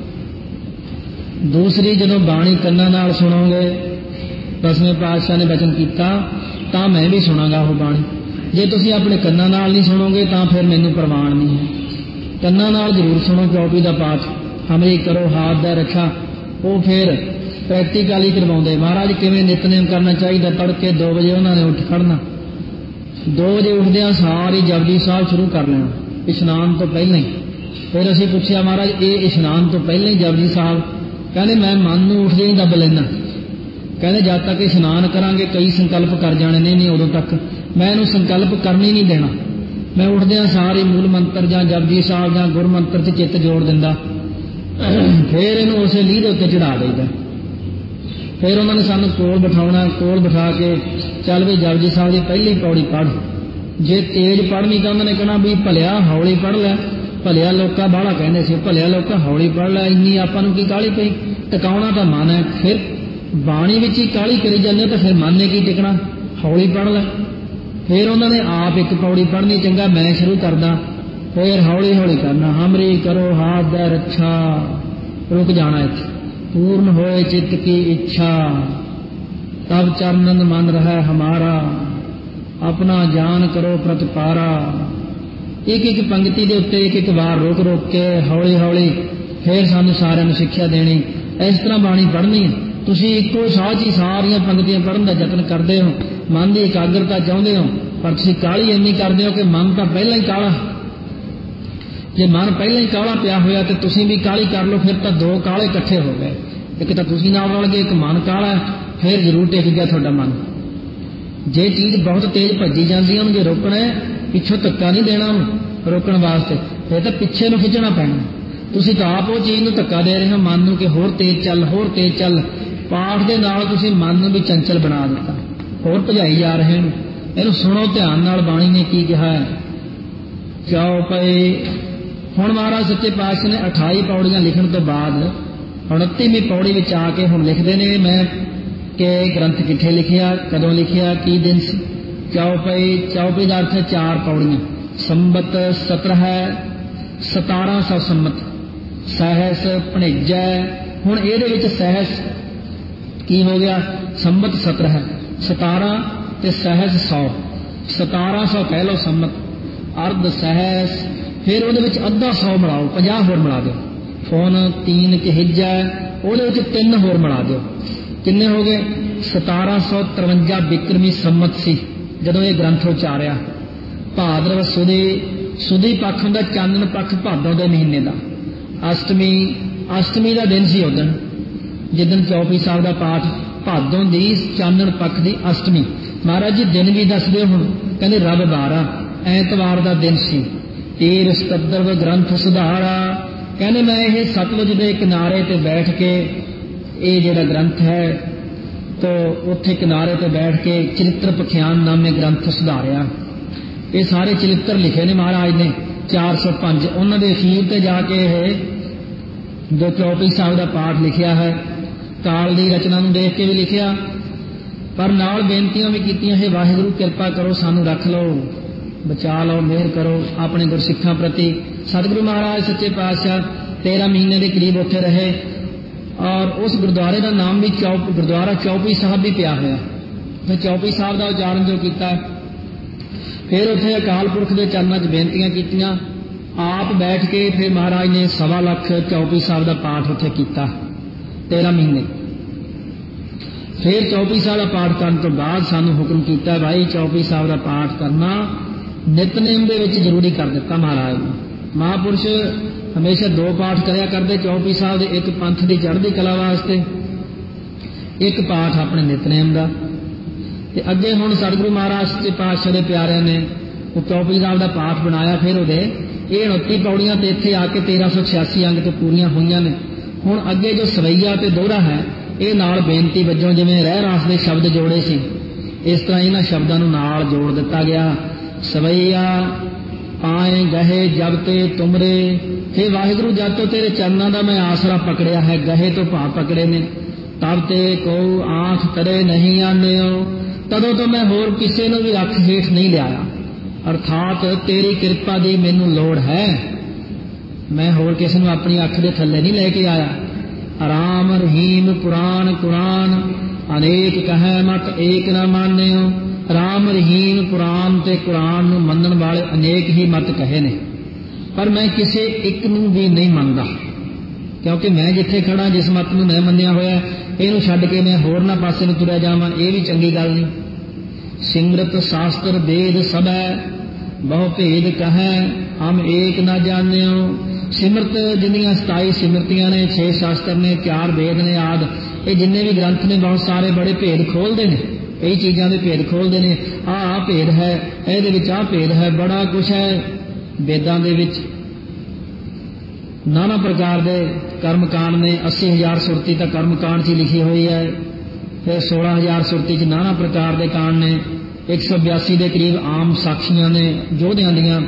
ਦੂਸਰੀ, ਜਦੋਂ ਬਾਣੀ ਕੰਨਾਂ ਨਾਲ ਸੁਣੋਗੇ, ਦਸਵੇਂ ਪਾਤਸ਼ਾਹ ਨੇ ਬਚਨ ਕੀਤਾ ਤਾਂ ਮੈਂ ਵੀ ਸੁਣਾਂਗਾ ਉਹ ਬਾਣੀ। ਜੇ ਤੁਸੀਂ ਆਪਣੇ ਕੰਨਾਂ ਨਾਲ ਨਹੀਂ ਸੁਣੋਗੇ ਤਾਂ ਫਿਰ ਮੈਨੂੰ ਪ੍ਰਵਾਨ ਨਹੀਂ ਹੈ। ਕੰਨਾਂ ਨਾਲ ਜ਼ਰੂਰ ਸੁਣੋ ਚੌਪਈ ਦਾ ਪਾਠ। ਹਮਰੀ ਕਰੋ ਹਾਥ ਦਾ ਰੱਖਾ, ਉਹ ਫਿਰ ਪ੍ਰੈਕਟੀਕਲ ਹੀ ਕਰਵਾਉਂਦੇ। ਮਹਾਰਾਜ ਕਿਵੇਂ ਨਿਤਨੇਮ ਕਰਨਾ ਚਾਹੀਦਾ, ਤੜਕੇ ਦੋ ਵਜੇ ਉਹਨਾਂ ਨੇ ਉੱਠ ਖੜਨਾ, ਦੋ ਵਜੇ ਉੱਠਦਿਆਂ ਸਾਰੀ ਜਪਜੀ ਸਾਹਿਬ ਸ਼ੁਰੂ ਕਰ ਲੈਣਾ ਇਸ਼ਨਾਨ ਤੋਂ ਪਹਿਲਾਂ ਹੀ। ਫਿਰ ਅਸੀਂ ਪੁੱਛਿਆ ਮਹਾਰਾਜ ਇਹ ਇਸ਼ਨਾਨ ਤੋਂ ਪਹਿਲਾਂ ਹੀ ਜਪਜੀ ਸਾਹਿਬ? ਕਹਿੰਦੇ ਮੈਂ ਮਨ ਨੂੰ ਉੱਠਦੇ ਹੀ ਦੱਬ ਲੈਂਦਾ। ਕਹਿੰਦੇ ਜਦ ਤੱਕ ਇਸ਼ਨਾਨ ਕਰਾਂਗੇ ਕਈ ਸੰਕਲਪ ਕਰ ਜਾਣੇ ਨੇ, ਨਹੀਂ ਉਦੋਂ ਤੱਕ ਮੈਂ ਇਹਨੂੰ ਸੰਕਲਪ ਕਰਨੀ ਨਹੀਂ ਦੇਣਾ। ਮੈਂ ਉੱਠਦਿਆਂ ਸਾਰੇ ਮੂਲ ਮੰਤਰ ਜਾਂ ਜਪਜੀ ਸਾਹਿਬ ਜਾਂ ਗੁਰ ਮੰਤਰ 'ਚ ਚਿੱਤ ਜੋੜ ਦਿੰਦਾ, ਫਿਰ ਇਹਨੂੰ ਉਸੇ ਲੀਹ ਦੇ ਉੱਤੇ ਚੜ੍ਹਾ ਦਈਦਾ। ਫਿਰ ਉਹਨਾਂ ਨੇ ਸਾਨੂੰ ਕੋਲ ਬਿਠਾਉਣਾ, ਕੋਲ ਬਿਠਾ ਕੇ ਚੱਲ ਵੀ ਜਪਜੀ ਸਾਹਿਬ ਦੀ ਪਹਿਲੀ ਪੌੜੀ ਪੜ੍ਹ। ਜੇ ਤੇਜ਼ ਪੜ੍ਹਨੀ ਤਾਂ ਉਹਨਾਂ ਨੇ ਕਹਿਣਾ ਵੀ ਭਲਿਆ ਹੌਲੀ ਪੜ੍ਹ ਲੈ, ਭਲਿਆ ਲੋਕਾਂ ਬਾਹਲਾ ਕਹਿੰਦੇ ਸੀ, ਭਲਿਆ ਲੋਕਾਂ ਹੌਲੀ ਪੜ੍ਹ ਲੈ, ਇੰਨੀ ਆਪਾਂ ਨੂੰ ਕੀ ਕਾਹਲੀ ਪਈ, ਟਿਕਾਉਣਾ ਤਾਂ ਮਨ ਹੈ। ਫਿਰ ਬਾਣੀ ਵਿੱਚ ਹੀ ਕਾਹਲੀ ਕਰੀ ਜਾਂਦੇ ਤਾਂ ਫਿਰ ਮਨ ਨੇ ਕੀ ਟਿਕਣਾ, ਹੌਲੀ ਪੜ੍ਹ ਲੈ। ਫਿਰ ਉਹਨਾਂ ਨੇ ਆਪ ਇੱਕ ਪੌੜੀ ਪੜ੍ਹਨੀ, ਚੰਗਾ ਮੈਂ ਸ਼ੁਰੂ ਕਰਦਾ, ਫਿਰ ਹੌਲੀ ਹੌਲੀ ਕਰਨਾ। ਹਮਰੀ ਕਰੋ ਹਾਥ ਦਾ ਰੱਛਾ, ਰੁਕ ਜਾਣਾ ਇੱਥੇ। ਪੂਰਨ ਹੋਏ ਚਿੱਤ ਕੀ ਇੱਛਾ, ਤਬ ਚਰਨਨ ਮਨ ਰਹਿ ਹਮਾਰਾ, ਆਪਣਾ ਜਾਨ ਕਰੋ ਪ੍ਰਤਪਾਰਾ। ਇੱਕ ਇੱਕ ਪੰਕਤੀ ਦੇ ਉੱਤੇ ਇੱਕ ਇੱਕ ਵਾਰ ਰੁਕ ਰੁਕ ਕੇ ਹੌਲੀ ਹੌਲੀ ਫਿਰ ਸਾਨੂੰ ਸਾਰਿਆਂ ਨੂੰ ਸਿੱਖਿਆ ਦੇਣੀ। ਇਸ ਤਰ੍ਹਾਂ ਬਾਣੀ ਪੜ੍ਹਨੀ। ਤੁਸੀਂ ਇੱਕੋ ਸਾਹ 'ਚ ਹੀ ਸਾਰੀਆਂ ਪੰਕਤੀਆਂ ਪੜ੍ਹਨ ਦਾ ਯਤਨ ਕਰਦੇ ਹੋ, ਮਨ ਦੀ ਇਕਾਗਰਤਾ ਚਾਹੁੰਦੇ ਹੋ, ਪਰ ਤੁਸੀਂ ਕਾਹਲੀ ਇੰਨੀ ਕਰਦੇ ਹੋ ਕਿ ਮਨ ਤਾਂ ਪਹਿਲਾਂ ਹੀ ਕਾਹਲਾ। ਜੇ ਮਨ ਪਹਿਲਾਂ ਹੀ ਕਾਹਲਾ ਪਿਆ ਹੋਇਆ ਤੇ ਤੁਸੀਂ ਵੀ ਕਾਹਲੀ ਕਰ ਲਓ, ਫਿਰ ਤਾਂ ਦੋ ਕਾਹਲੇ ਇਕੱਠੇ ਹੋ ਗਏ। ਇੱਕ ਤਾਂ ਤੁਸੀਂ ਨਾਲ ਰਲ ਗਏ, ਇੱਕ ਮਨ ਕਾਹਲਾ, ਫਿਰ ਜ਼ਰੂਰ ਟਿਕ ਗਿਆ ਤੁਹਾਡਾ ਮਨ। ਜੇ ਚੀਜ਼ ਬਹੁਤ ਤੇਜ਼ ਭੱਜੀ ਜਾਂਦੀ ਹੈ, ਉਹਨੂੰ ਜੇ ਰੋਕਣਾ ਹੈ, ਪਿੱਛੋਂ ਧੱਕਾ ਨਹੀਂ ਦੇਣਾ ਉਹਨੂੰ ਰੋਕਣ ਵਾਸਤੇ, ਫਿਰ ਤਾਂ ਪਿੱਛੇ ਨੂੰ ਖਿੱਚਣਾ ਪੈਣਾ। ਤੁਸੀਂ ਤਾਂ ਆਪ ਉਹ ਚੀਜ਼ ਨੂੰ ਧੱਕਾ ਦੇ ਰਹੇ ਹੋ ਮਨ ਨੂੰ ਕਿ ਹੋਰ ਤੇਜ਼ ਚੱਲ, ਹੋਰ ਤੇਜ਼ ਚੱਲ। ਪਾਠ ਦੇ ਨਾਲ ਤੁਸੀਂ ਮਨ ਨੂੰ ਵੀ ਚੰਚਲ ਬਣਾ ਦਿੱਤਾ, ਹੋਰ ਭਜਾਈ ਜਾ ਰਹੇ ਹੋ। ਇਹਨੂੰ ਸੁਣੋ ਧਿਆਨ ਨਾਲ, ਬਾਣੀ ਨੇ ਕੀ ਕਿਹਾ ਹੈ। ਚੌਪਈ। ਹੁਣ ਮਹਾਰਾਜ ਸੱਚੇ ਪਾਤਸ਼ਾਹ ਨੇ ਅਠਾਈ ਪੌੜੀਆਂ ਲਿਖਣ ਤੋਂ ਬਾਅਦ ਉਨੱਤੀਵੀਂ ਪੌੜੀ ਵਿੱਚ ਆ ਕੇ ਹੁਣ ਲਿਖਦੇ ਨੇ ਮੈਂ ਕਿ ਗ੍ਰੰਥ ਕਿੱਥੇ ਲਿਖਿਆ, ਕਦੋਂ ਲਿਖਿਆ, ਕੀ ਦਿਨ ਸੀ। ਚੌਪਈ, ਚੌਪਈ ਦਾ ਅਰਥ ਹੈ ਚਾਰ ਪੌੜੀਆਂ। ਸੰਬਤ ਸਤਰ ਹੈ, ਸਤਾਰਾਂ ਸੌ ਸੰਮਤ। ਸਹਿਸ ਭਣੇਜੈ, ਹੁਣ ਇਹਦੇ ਵਿੱਚ ਸਹਿਸ ਕੀ ਹੋ ਗਿਆ, ਸੰਬਤ ਸਤਰ ਹੈ, ਸਤਾਰਾਂ ਤੇ ਸਹਿਸ ਸੌ, ਸਤਾਰਾਂ ਸੌ ਕਹਿ ਲਓ ਸੰਮਤ। ਅਰਧ ਸਹਿਸ, ਫਿਰ ਉਹਦੇ ਵਿੱਚ ਅੱਧਾ ਸੌ ਮਿਲਾਓ, ਪੰਜਾਹ ਹੋਰ ਮਿਲਾ ਦਿਓ। ਫੋਨ ਤੀਨ ਕਿ ਹਿੱਜਾ, ਉਹਦੇ ਵਿੱਚ ਤਿੰਨ ਹੋਰ ਮਿਲਾ ਦਿਓ। ਕਿੰਨੇ ਹੋ ਗਏ, ਸਤਾਰਾਂ ਸੌ ਤਰਵੰਜਾ ਬਿਕਰਮੀ ਸੰਮਤ ਸੀ ਜਦੋਂ ਇਹ ਗ੍ਰੰਥ ਉਚਾਰਿਆ। ਭਾਦਰਵ ਸੁਦੀ, ਸੁਦੀ ਪੱਖ ਹੁੰਦਾ ਚਾਨਣ ਪੱਖ ਭਾਦੋਂ ਦੇ ਮਹੀਨੇ ਦਾ। ਅਸ਼ਟਮੀ, ਅਸ਼ਟਮੀ ਦਾ ਦਿਨ ਸੀ ਉਦਣ ਜਿੱਦਣ ਚੌਪਈ ਸਾਹਿਬ ਦਾ ਪਾਠ भादों की चानण पक्ष की अष्टमी। महाराज जी दिन भी दस दो हुण, कहते रब बारा ऐतवार का दिन सी, तीर सतद्रव ग्रंथ सुधारा। कहने मैं ये सतलुज के किनारे ते बैठ के ये जिहड़ा ग्रंथ है तो उत्थे किनारे ते बैठ के चरित्र पखियान नामे ग्रंथ सुधारिया। ये सारे चरित्र लिखे ने महाराज ने चार सौ पंज। उन्होंने अखीर ते जाके जो चौपई साहब का पाठ लिखिया है, काल की रचना नूं देख के भी लिखिया, पर नाल बेनतियां भी कीतियां है वाहिगुरू कृपा करो सानू रख लो, बचा लो, मेहर करो अपने गुरसिखां प्रति। सतगुरु महाराज सच्चे पातशाह तेरह महीने के करीब उत्थे रहे और उस गुरुद्वारे का नाम भी चौप गुरुद्वारा चौपई साहब भी पिया होया। फिर चौपई साहब का उच्चारण जो किया, फिर उत्थे अकाल पुरख के चरणों च बेनतियां कीतियां, आप बैठ के फिर महाराज ने सवा लख चौपई साहब का पाठ उत्थे कीता तेरह महीने। फिर चौपई साहब का पाठ करने तो बाद सानू हुक्म किया भाई चौपई साहब का पाठ करना नितनेम दे विच जरूरी कर दिता महाराज ने। महापुरुष हमेशा दो पाठ करया करते चौपई साहब दे, एक पंथ की चढ़दी कला वास्ते, एक पाठ अपने नितनेम का। ते अगे हुण सतगुरु महाराज के पातशाह दे प्यारिਆਂ ने चौपई साहब का पाठ बनाया। फिर उहदे ये उनती पौड़ियां ते इत्थे आके तेरह सौ छियासी अंग तो पूरियां होईयां ने। हुण अगे जो सवैया ते दोहरा है ये नाल बेनती वजों जिवें रह रास दे शब्द जोड़े सी, इस तरह इन्हां शब्दां नूं नाल जोड़ दिता गया। सवैया पाए गहे जब ते तुमरे, हे वाहिगुरू जब तो तेरे चरणों का मैं आसरा पकड़िया है, गहे तो भाव पकड़े ने, तब ते को आंख करे नहीं आने हो, तदों तो मैं होर किसी नूं भी अख हेठ नहीं लिया। अर्थात तेरी कृपा दी मैनू लोड़ है, मैं होर किसी नूं अपनी अख दे थल्ले नहीं लेके आया। राम रहीम पुराण कुरान अनेक कहे मत एक न मान्यो। राम रहीम पुराण ते कुरान नूं मनण वाले अनेक ही मत कहे ने, पर मैं किसी एक नूं भी नहीं मनदा, क्योंकि मैं जिथे खड़ा जिस मत नूं मैं मन्निया होया इहनूं छड्ड के मैं होर ना पासे नूं तुरिया जावां, ये भी चंगी गल नहीं। सिमरत शास्त्र वेद सबै बहु भेद कहे हम एक ना जानियो। सिमरत जिन्नियां सताई सिमरतियां ने, छे शास्त्र ने, चार वेद ने आदि, ये जिन्ने भी ग्रंथ ने बहुत सारे बड़े भेद खोलते हैं, कई चीज़ों के भेद खोलते हैं। आ आ भेद है, ये आ भेद है, बड़ा कुछ है वेदां दे विच। नाना प्रकार के कर्मकांड ने, अस्सी हज़ार सुरती तक कर्मकांड च लिखी हुई है। फिर सोलह हज़ार सुरती च नाना प्रकार के कांड ने, एक सौ बयासी के करीब आम साखियां ने योद्धियां दियां,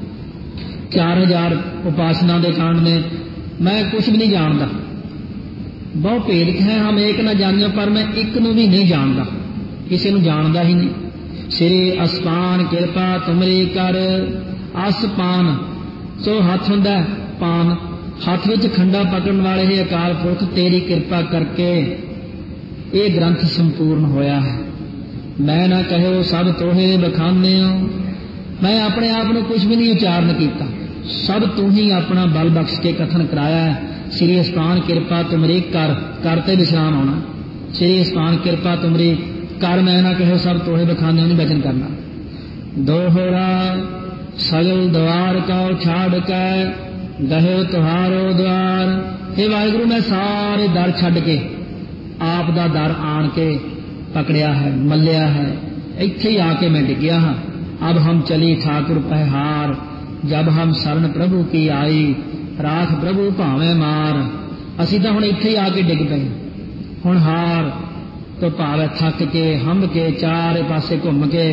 चार हज़ार उपासना के कांड ने। मैं कुछ भी नहीं जानता, बहुत भेद है, हम एक ना जानियो, पर मैं एक नूं भी नहीं जानता, किसी नूं जानदा ही नहीं। श्री असपान कृपा तुमरी कर, अस पान सो हथ हुंदा पान, हथ विच खंडा पकड़न वाले ही अकाल पुरख तेरी कृपा करके ये ग्रंथ संपूर्ण होया है। मैं ना कहो सब तोहे बखाने हो, मैं अपने आप को कुछ भी नहीं उच्चारण किया, सब तू ही अपना बल बख्श के कथन कराया है। श्री असपान कृपा तुमरी कर, करते विश्राम होना, श्री असपान कृपा तुमरी कर, मैं ना कहो सब तोहे बखाने नहीं वचन करना। दोहरा सगल द्वार का छाड़ के गहे तुहारो द्वार, हे वाहिगुरु मैं सारे दर छड्ड के आप दा दर आन के पकड़िया है, मल्लिया है, इत्थे ही आके मैं डिग्या हाँ। अब हम चली ठाकुर पहार, जब हम शरण प्रभु की आई, राख प्रभु भावें मार। असी तो हुण इत्थे ही आके डिग पए, हुण हार तो भावे थक के हंब के चारे पासे घूम के,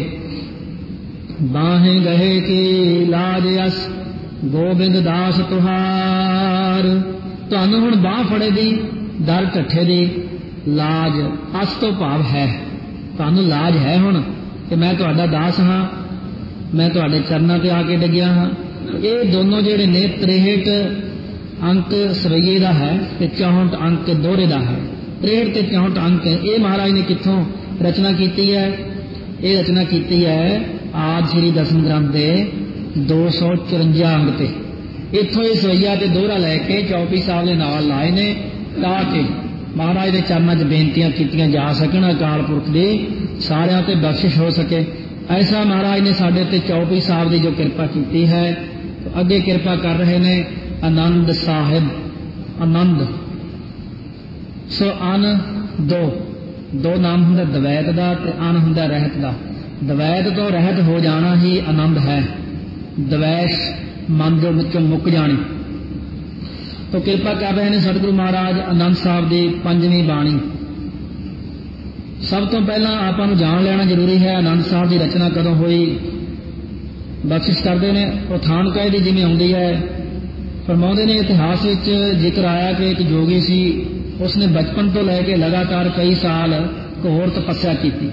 बाहें गहे की लाज अस गोबिंद दास तुहार। तुहानू हुण बाह फड़े दी, दर ढट्ठे दी लाज, अस तो भाव है, तुहानू लाज है हुण कि मैं तुहाडा दास हाँ, मैं तुहाडे चरनां ते आके डिग्या हाँ। ये दोनों जिहड़े ने त्रेहठ अंक सवैये दा है ते चौंठ अंक दोहरे दा है। त्रेहठ ते चौंठ अंक ये महाराज ने कित्थों रचना कीती है? ये रचना कीती है आदि श्री दसम ग्रंथ दे दो सौ चुरंजा अंग ते। इत्थों ये सवैया ते दोहरा लैके चौपई साहब दे नाल लाए ने ताकि महाराज के चरणों च बेनतियां कीतियां जा सकन, अकाल पुरख दी सारियां ते बख्शिश हो सके। ऐसा महाराज ने साडे ते चौपई साहब की जो कृपा की है। तो अगे कृपा कर रहे ने आनंद साहिब, आनंद सो अन दो ਦੋ ਨਾਮ ਹੁੰਦਾ ਦਵੈਤ ਦਾ ਤੇ ਅਨ ਹੁੰਦਾ ਰਹਿਤ ਦਾ। ਦਵੈਤ ਤੋਂ ਰਹਿਤ ਹੋ ਜਾਣਾ ਹੀ ਆਨੰਦ ਹੈ, ਦਵੈਤ ਮਨ ਦੇ ਵਿੱਚੋਂ ਮੁੱਕ ਜਾਣੀ। ਤੋ ਕਿਰਪਾ ਕਰ ਰਹੇ ਨੇ ਸਤਿਗੁਰੂ ਮਹਾਰਾਜ ਆਨੰਦ ਸਾਹਿਬ ਦੀ ਪੰਜਵੀਂ ਬਾਣੀ। ਸਭ ਤੋਂ ਪਹਿਲਾਂ ਆਪਾਂ ਨੂੰ ਜਾਣ ਲੈਣਾ ਜ਼ਰੂਰੀ ਹੈ ਆਨੰਦ ਸਾਹਿਬ ਦੀ ਰਚਨਾ ਕਦੋਂ ਹੋਈ। ਬਖਸ਼ਿਸ਼ ਕਰਦੇ ਨੇ ਉਥਾਨ ਕਾਇ ਦੀ ਜਿਵੇਂ ਆਉਂਦੀ ਹੈ, ਫਰਮਾਉਂਦੇ ਨੇ ਇਤਿਹਾਸ ਵਿੱਚ ਜ਼ਿਕਰ ਆਇਆ ਕਿ ਇੱਕ ਜੋਗੀ ਸੀ, ਉਸਨੇ ਬਚਪਨ ਤੋਂ ਲੈ ਕੇ ਲਗਾਤਾਰ ਕਈ ਸਾਲ ਘੋਰ ਤਪੱਸਿਆ ਕੀਤੀ।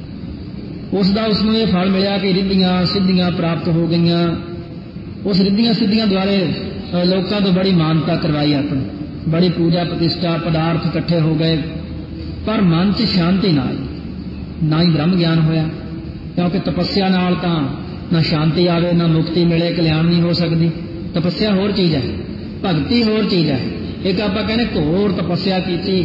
ਉਸ ਦਾ ਉਸਨੂੰ ਇਹ ਫਲ ਮਿਲਿਆ ਕਿ ਰਿੱਧੀਆਂ ਸਿੱਧੀਆਂ ਪ੍ਰਾਪਤ ਹੋ ਗਈਆਂ। ਉਸ ਰਿੱਧੀਆਂ ਸਿੱਧੀਆਂ ਦੁਆਰੇ ਲੋਕਾਂ ਤੋਂ ਬੜੀ ਮਾਨਤਾ ਕਰਵਾਈ, ਆਪਣੀ ਬੜੀ ਪੂਜਾ ਪ੍ਰਤਿਸ਼ਠਾ, ਪਦਾਰਥ ਇਕੱਠੇ ਹੋ ਗਏ, ਪਰ ਮਨ 'ਚ ਸ਼ਾਂਤੀ ਨਾ ਆਈ, ਨਾ ਹੀ ਬ੍ਰਹਮ ਗਿਆਨ ਹੋਇਆ। ਕਿਉਂਕਿ ਤਪੱਸਿਆ ਨਾਲ ਤਾਂ ਨਾ ਸ਼ਾਂਤੀ ਆਵੇ, ਨਾ ਮੁਕਤੀ ਮਿਲੇ, ਕਲਿਆਣ ਨਹੀਂ ਹੋ ਸਕਦੀ। ਤਪੱਸਿਆ ਹੋਰ ਚੀਜ਼ ਹੈ, ਭਗਤੀ ਹੋਰ ਚੀਜ਼ ਹੈ। ਇੱਕ ਆਪਾਂ ਕਹਿੰਦੇ ਘੋਰ ਤਪੱਸਿਆ ਕੀਤੀ,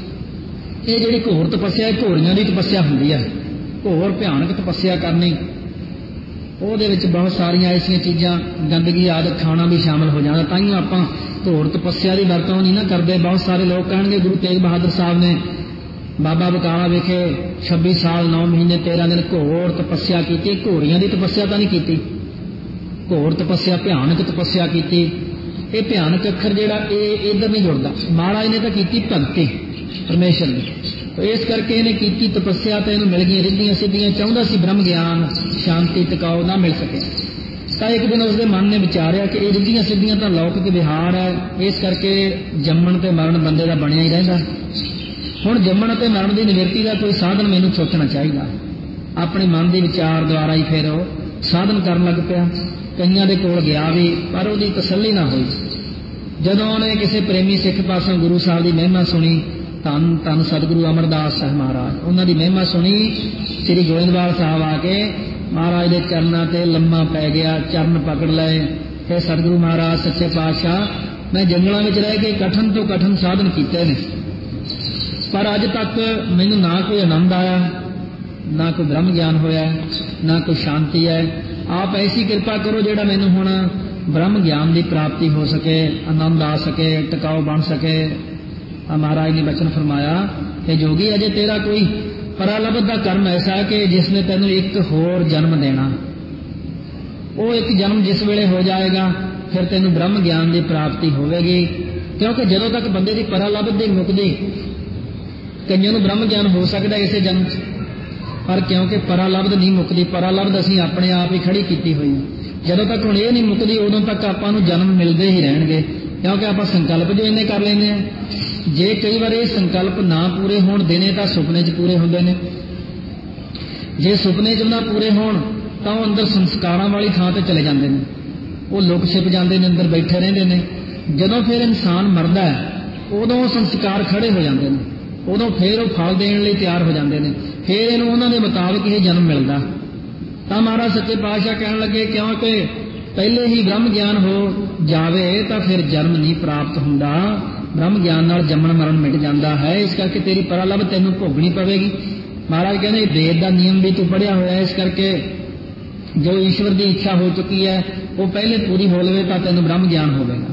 ਇਹ ਜਿਹੜੀ ਘੋਰ ਤਪੱਸਿਆ ਘੋੜੀਆਂ ਦੀ ਤਪੱਸਿਆ ਹੁੰਦੀ ਹੈ। ਘੋਰ ਭਿਆਨਕ ਤਪੱਸਿਆ ਕਰਨੀ, ਉਹਦੇ ਵਿੱਚ ਬਹੁਤ ਸਾਰੀਆਂ ਐਸੀਆਂ ਚੀਜ਼ਾਂ, ਗੰਦਗੀ ਆਦਿ ਖਾਣਾ ਵੀ ਸ਼ਾਮਲ ਹੋ ਜਾਂਦਾ। ਤਾਂ ਹੀ ਆਪਾਂ ਘੋਰ ਤਪੱਸਿਆ ਦੀ ਵਰਤੋਂ ਨਹੀਂ ਨਾ ਕਰਦੇ। ਬਹੁਤ ਸਾਰੇ ਲੋਕ ਕਹਿਣਗੇ ਗੁਰੂ ਤੇਗ ਬਹਾਦਰ ਸਾਹਿਬ ਨੇ ਬਾਬਾ ਬਕਾਲਾ ਵਿਖੇ ਛੱਬੀ ਸਾਲ ਨੌ ਮਹੀਨੇ ਤੇਰਾਂ ਦਿਨ ਘੋਰ ਤਪੱਸਿਆ ਕੀਤੀ। ਘੋੜੀਆਂ ਦੀ ਤਪੱਸਿਆ ਤਾਂ ਨਹੀਂ ਕੀਤੀ, ਘੋਰ ਤਪੱਸਿਆ ਭਿਆਨਕ ਤਪੱਸਿਆ ਕੀਤੀ। ਇਹ ਭਿਆਨਕ ਅੱਖਰ ਜਿਹੜਾ ਇਹ ਇੱਧਰ ਨਹੀਂ ਜੁੜਦਾ। ਮਹਾਰਾਜ ਨੇ ਤਾਂ ਕੀਤੀ ਭਗਤੀ ਪਰਮੇਸ਼ਰ ਦੀ, ਇਸ ਕਰਕੇ ਇਹਨੇ ਕੀਤੀ ਤਪੱਸਿਆ ਤੇ ਇਹਨੂੰ ਮਿਲ ਗਈਆਂ ਰਿੱਧੀਆਂ ਸਿੱਧੀਆਂ। ਚਾਹੁੰਦਾ ਸੀ ਬ੍ਰਹਮ ਗਿਆਨ, ਸ਼ਾਂਤੀ, ਟਿਕਾਓ, ਨਾ ਮਿਲ ਸਕਿਆ। ਤਾਂ ਇੱਕ ਦਿਨ ਉਸਦੇ ਮਨ ਨੇ ਵਿਚਾਰਿਆ ਕਿ ਇਹ ਰਿੱਧੀਆਂ ਸਿੱਧੀਆਂ ਤਾਂ ਲੌਕਿਕ ਵਿਹਾਰ ਹੈ, ਇਸ ਕਰਕੇ ਜੰਮਣ ਤੇ ਮਰਨ ਬੰਦੇ ਦਾ ਬਣਿਆ ਹੀ ਰਹਿੰਦਾ। ਹੁਣ ਜੰਮਣ ਅਤੇ ਮਰਨ ਦੀ ਨਿਵਰਤੀ ਦਾ ਕੋਈ ਸਾਧਨ ਮੈਨੂੰ ਸੋਚਣਾ ਚਾਹੀਦਾ। ਆਪਣੇ ਮਨ ਦੇ ਵਿਚਾਰ ਦੁਆਰਾ ਹੀ ਫਿਰ ਉਹ ਸਾਧਨ ਕਰਨ ਲੱਗ ਪਿਆ। ਕਈਆਂ ਦੇ ਕੋਲ ਗਿਆ ਵੀ, ਪਰ ਉਹਦੀ ਤਸੱਲੀ ਨਾ ਹੋਈ। ਜਦੋਂ ਉਹਨੇ ਕਿਸੇ ਪ੍ਰੇਮੀ ਸਿੱਖ ਪਾਸੋਂ ਗੁਰੂ ਸਾਹਿਬ ਦੀ ਮਹਿਮਾ ਸੁਣੀ, ਧੰਨ ਧੰਨ ਸਤਿਗੁਰੂ ਅਮਰਦਾਸ ਸਾਹਿਬ ਮਹਾਰਾਜ, ਉਹਨਾਂ ਦੀ ਮਹਿਮਾ ਸੁਣੀ, ਸ੍ਰੀ ਗੋਇੰਦਵਾਲ ਸਾਹਿਬ ਆ ਕੇ ਮਹਾਰਾਜ ਦੇ ਚਰਨਾਂ ਤੇ ਲੰਮਾ ਪੈ ਗਿਆ, ਚਰਨ ਪਕੜ ਲਏ। ਫਿਰ ਸਤਿਗੁਰੂ ਮਹਾਰਾਜ ਸੱਚੇ ਪਾਤਸ਼ਾਹ, ਮੈਂ ਜੰਗਲਾਂ ਵਿੱਚ ਰਹਿ ਕੇ ਕਠਨ ਤੋਂ ਕਠਨ ਸਾਧਨ ਕੀਤੇ ਨੇ, ਪਰ ਅੱਜ ਤੱਕ ਮੈਨੂੰ ਨਾ ਕੋਈ ਆਨੰਦ ਆਇਆ, ਨਾ ਕੋਈ ਬ੍ਰਹਮ ਗਿਆਨ ਹੋਇਆ, ਨਾ ਕੋਈ ਸ਼ਾਂਤੀ ਹੈ। ਆਪ ਐਸੀ ਕਿਰਪਾ ਕਰੋ ਜਿਹੜਾ ਮੈਨੂੰ ਹੁਣ ਬ੍ਰਹਮ ਗਿਆਨ ਦੀ ਪ੍ਰਾਪਤੀ ਹੋ ਸਕੇ, ਆਨੰਦ ਆ ਸਕੇ, ਟਿਕਾਓ ਬਣ ਸਕੇ। ਮਹਾਰਾਜ ਨੇ ਬਚਨ ਫਰਮਾਇਆ ਕਿ ਜੋਗੀ ਅਜੇ ਤੇਰਾ ਕੋਈ ਪਰਾਲਬਧ ਦਾ ਕਰਮ ਐਸਾ ਹੈ ਕਿ ਜਿਸ ਨੇ ਤੈਨੂੰ ਇੱਕ ਹੋਰ ਜਨਮ ਦੇਣਾ। ਉਹ ਇੱਕ ਜਨਮ ਜਿਸ ਵੇਲੇ ਹੋ ਜਾਏਗਾ ਫਿਰ ਤੈਨੂੰ ਬ੍ਰਹਮ ਗਿਆਨ ਦੀ ਪ੍ਰਾਪਤੀ ਹੋਵੇਗੀ। ਕਿਉਂਕਿ ਜਦੋਂ ਤੱਕ ਬੰਦੇ ਦੀ ਪਰਾਲਬਧ ਦੀ ਮੁਕਦੀ, ਕਈਆਂ ਨੂੰ ਬ੍ਰਹਮ ਗਿਆਨ ਹੋ ਸਕਦਾ ਇਸੇ ਜਨਮ 'ਚ, ਪਰ ਕਿਉਂਕਿ ਪਰਾਲਬਧ ਨਹੀਂ ਮੁੱਕਦੀ। ਪਰਾਲਬਧ ਅਸੀਂ ਆਪਣੇ ਆਪ ਹੀ ਖੜੀ ਕੀਤੀ ਹੋਈ ਹੈ। ਜਦੋਂ ਤੱਕ ਹੁਣ ਇਹ ਨਹੀਂ ਮੁੱਕਦੀ ਉਦੋਂ ਤੱਕ ਆਪਾਂ ਨੂੰ ਜਨਮ ਮਿਲਦੇ ਹੀ ਰਹਿਣਗੇ, ਕਿਉਂਕਿ ਆਪਾਂ ਸੰਕਲਪ ਜੋ ਇੰਨੇ ਕਰ ਲੈਂਦੇ ਹਾਂ। ਜੇ ਕਈ ਵਾਰ ਇਹ ਸੰਕਲਪ ਨਾ ਪੂਰੇ ਹੋਣ ਦਿਨੇ ਤਾਂ ਸੁਪਨੇ 'ਚ ਪੂਰੇ ਹੁੰਦੇ ਨੇ। ਜੇ ਸੁਪਨੇ 'ਚ ਨਾ ਪੂਰੇ ਹੋਣ ਤਾਂ ਉਹ ਅੰਦਰ ਸੰਸਕਾਰਾਂ ਵਾਲੀ ਥਾਂ ਤੇ ਚਲੇ ਜਾਂਦੇ ਨੇ, ਉਹ ਲੁਕ ਛਿਪ ਜਾਂਦੇ ਨੇ, ਅੰਦਰ ਬੈਠੇ ਰਹਿੰਦੇ ਨੇ। ਜਦੋਂ ਫਿਰ ਇਨਸਾਨ ਮਰਦਾ ਹੈ ਉਦੋਂ ਉਹ ਸੰਸਕਾਰ ਖੜੇ ਹੋ ਜਾਂਦੇ ਨੇ, ਉਦੋਂ ਫਿਰ ਉਹ ਫਲ ਦੇਣ ਲਈ ਤਿਆਰ ਹੋ ਜਾਂਦੇ ਨੇ। ਫਿਰ ਇਹਨੂੰ ਉਹਨਾਂ ਦੇ ਮੁਤਾਬਕ ਇਹ ਜਨਮ ਮਿਲਦਾ। ਤਾਂ ਮਹਾਰਾਜ ਸੱਚੇ ਪਾਤਸ਼ਾਹ ਕਹਿਣ ਲੱਗੇ ਕਿਉਂਕਿ ਪਹਿਲੇ ਹੀ ਬ੍ਰਹਮ ਗਿਆਨ ਹੋ ਜਾਵੇ ਤਾਂ ਫਿਰ ਜਨਮ ਨਹੀਂ ਪ੍ਰਾਪਤ ਹੁੰਦਾ। ਬ੍ਰਹਮ ਗਿਆਨ ਨਾਲ ਜੰਮਣ ਮਰਨ ਮਿਟ ਜਾਂਦਾ ਹੈ। ਇਸ ਕਰਕੇ ਤੇਰੀ ਪਰਾਲਭ ਤੈਨੂੰ ਭੋਗਣੀ ਪਵੇਗੀ। ਮਹਾਰਾਜ ਕਹਿੰਦੇ ਵੇਦ ਦਾ ਨਿਯਮ ਵੀ ਤੂੰ ਪੜ੍ਹਿਆ ਹੋਇਆ, ਇਸ ਕਰਕੇ ਜੋ ਈਸ਼ਵਰ ਦੀ ਇੱਛਾ ਹੋ ਚੁੱਕੀ ਹੈ ਉਹ ਪਹਿਲੇ ਪੂਰੀ ਹੋ ਲਵੇ ਤਾਂ ਤੈਨੂੰ ਬ੍ਰਹਮ ਗਿਆਨ ਹੋਵੇਗਾ।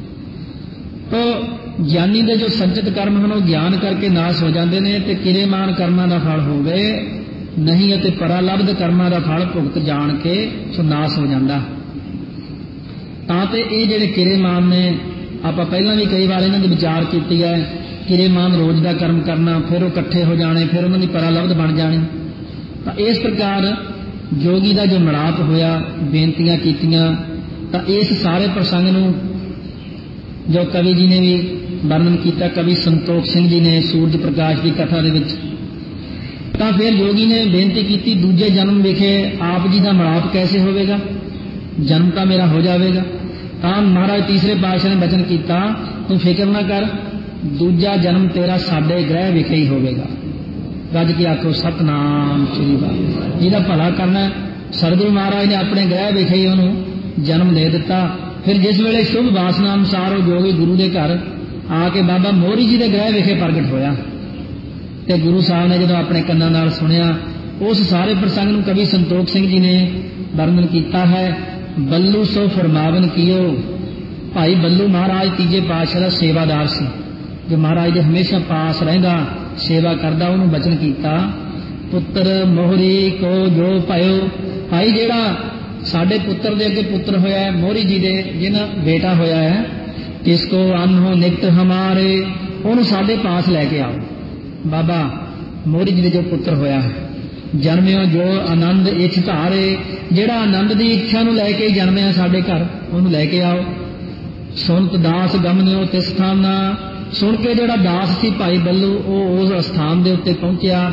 ਤਾਂ ਗਿਆਨੀ ਦੇ ਜੋ ਸੰਚਿਤ ਕਰਮ ਹਨ ਉਹ ਗਿਆਨ ਕਰਕੇ ਨਾਸ਼ ਹੋ ਜਾਂਦੇ ਨੇ, ਤੇ ਕਿਰੇਮਾਨ ਕਰਮਾਂ ਦਾ ਫਲ ਹੋਵੇ ਨਹੀਂ ਅਤੇ ਪਰਾਲਬਧ ਕਰਮਾਂ ਦਾ ਫਲ ਭੁਗਤ ਜਾਣ ਕੇ ਸੋ ਨਾਸ਼ ਹੋ ਜਾਂਦਾ। ਤਾਂ ਤੇ ਇਹ ਜਿਹੜੇ ਕਿਰੇਮਾਨ ਨੇ, ਆਪਾਂ ਪਹਿਲਾਂ ਵੀ ਕਈ ਵਾਰ ਇਹਨਾਂ ਦੀ ਵਿਚਾਰ ਕੀਤੀ ਹੈ। ਕਿਰੇਮਾਨ ਰੋਜ਼ ਦਾ ਕਰਮ ਕਰਨਾ, ਫਿਰ ਉਹ ਇਕੱਠੇ ਹੋ ਜਾਣੇ, ਫਿਰ ਉਹਨਾਂ ਦੀ ਪਰਾਲਬਧ ਬਣ ਜਾਣੀ। ਤਾਂ ਇਸ ਪ੍ਰਕਾਰ ਜੋਗੀ ਦਾ ਜੋ ਮਿਲਾਪ ਹੋਇਆ, ਬੇਨਤੀਆਂ ਕੀਤੀਆਂ, ਤਾਂ ਇਸ ਸਾਰੇ ਪ੍ਰਸੰਗ ਨੂੰ ਜੋ ਕਵੀ ਜੀ ਨੇ ਵੀ ਵਰਣਨ ਕੀਤਾ, ਕਵੀ ਸੰਤੋਖ ਸਿੰਘ ਜੀ ਨੇ ਸੂਰਜ ਪ੍ਰਕਾਸ਼ ਦੀ ਕਥਾ ਦੇ ਵਿੱਚ। ਤਾਂ ਫਿਰ ਜੋਗੀ ਨੇ ਬੇਨਤੀ ਕੀਤੀ ਦੂਜੇ ਜਨਮ ਵਿਖੇ ਆਪ ਜੀ ਦਾ ਮਿਲਾਪ ਕੈਸੇ ਹੋਵੇਗਾ, ਜਨਮ ਤਾਂ ਮੇਰਾ ਹੋ ਜਾਵੇਗਾ। ਤਾਂ ਮਹਾਰਾਜ ਤੀਸਰੇ ਪਾਤਸ਼ਾਹ ਨੇ ਬਚਨ ਕੀਤਾ ਤੂੰ ਫਿਕਰ ਨਾ ਕਰ, ਦੂਜਾ ਜਨਮ ਤੇਰਾ ਸਾਡੇ ਗ੍ਰਹਿ ਵਿਖੇ ਹੀ ਹੋਵੇਗਾ। ਗੱਜ ਕੇ ਆਖੋ ਸਤਨਾਮ ਸ੍ਰੀ ਵਾਹਿਗੁਰੂ। ਜਿਹਦਾ ਭਲਾ ਕਰਨਾ ਸਤਿਗੁਰੂ ਮਹਾਰਾਜ ਨੇ ਆਪਣੇ ਗ੍ਰਹਿ ਵਿਖੇ ਹੀ ਉਹਨੂੰ ਜਨਮ ਦੇ ਦਿੱਤਾ। ਫਿਰ ਜਿਸ ਵੇਲੇ ਸ਼ੁਭ ਵਾਸਨਾ ਅਨੁਸਾਰ ਉਹ ਜੋਗੀ ਗੁਰੂ ਦੇ ਘਰ ਆ ਕੇ ਬਾਬਾ ਮੋਹਰੀ ਜੀ ਦੇ ਗ੍ਰਹਿ ਵਿਖੇ ਪ੍ਰਗਟ ਹੋਇਆ, ਤੇ ਗੁਰੂ ਸਾਹਿਬ ਨੇ ਜਦੋਂ ਆਪਣੇ ਕੰਨਾਂ ਨਾਲ ਸੁਣਿਆ ਉਸ ਸਾਰੇ ਪ੍ਰਸੰਗ ਨੂੰ ਕਵੀ ਸੰਤੋਖ ਸਿੰਘ ਜੀ ਨੇ ਵਰਣਨ ਕੀਤਾ ਹੈ। ਬੱਲੂ ਸੋ ਫਰਮਾਵਨ ਕੀਓ। ਭਾਈ ਬੱਲੂ ਮਹਾਰਾਜ ਤੀਜੇ ਪਾਤਸ਼ਾਹ ਦਾ ਸੇਵਾਦਾਰ ਸੀ, ਜੋ ਮਹਾਰਾਜ ਦੇ ਹਮੇਸ਼ਾ ਪਾਸ ਰਹਿੰਦਾ, ਸੇਵਾ ਕਰਦਾ, ਉਹਨੂੰ ਬਚਨ ਕੀਤਾ, ਪੁੱਤਰ ਮੋਹਰੀ ਕੋ ਜੋ ਭਇਓ। ਭਾਈ ਜਿਹੜਾ ਸਾਡੇ ਪੁੱਤਰ ਦੇ ਅੱਗੇ ਪੁੱਤਰ ਹੋਇਆ ਹੈ, ਮੋਹਰੀ ਜੀ ਦੇ ਜਿਹਨਾਂ ਬੇਟਾ ਹੋਇਆ ਹੈ, ਕਿਸ ਕੋ ਅੰਨੋ ਨਿਕਟ ਹਮਾਰੇ, ਉਹਨੂੰ ਸਾਡੇ ਪਾਸ ਲੈ ਕੇ ਆਓ। ਬਾਬਾ ਮੋਹਰੀ ਜੀ ਦੇ ਜੋ ਪੁੱਤਰ ਹੋਇਆ ਹੈ, ਜਨਮਿਓ ਜੋ ਆਨੰਦ ਇੱਛ ਧਾਰੇ, ਜਿਹੜਾ ਆਨੰਦ ਦੀ ਇੱਛਾ ਨੂੰ ਲੈ ਕੇ ਜਨਮਿਆ ਸਾਡੇ ਘਰ, ਉਹਨੂੰ ਲੈ ਕੇ ਆਓ। ਸੁਨਤ ਦਾਸ ਗਮਨਿਓ ਤਿਸ ਸਥਾਨਾ, ਸੁਣ ਕੇ ਜਿਹੜਾ ਦਾਸ ਸੀ ਭਾਈ ਬੱਲੂ, ਉਹ ਉਸ ਸਥਾਨ ਦੇ ਉੱਤੇ ਪਹੁੰਚਿਆ।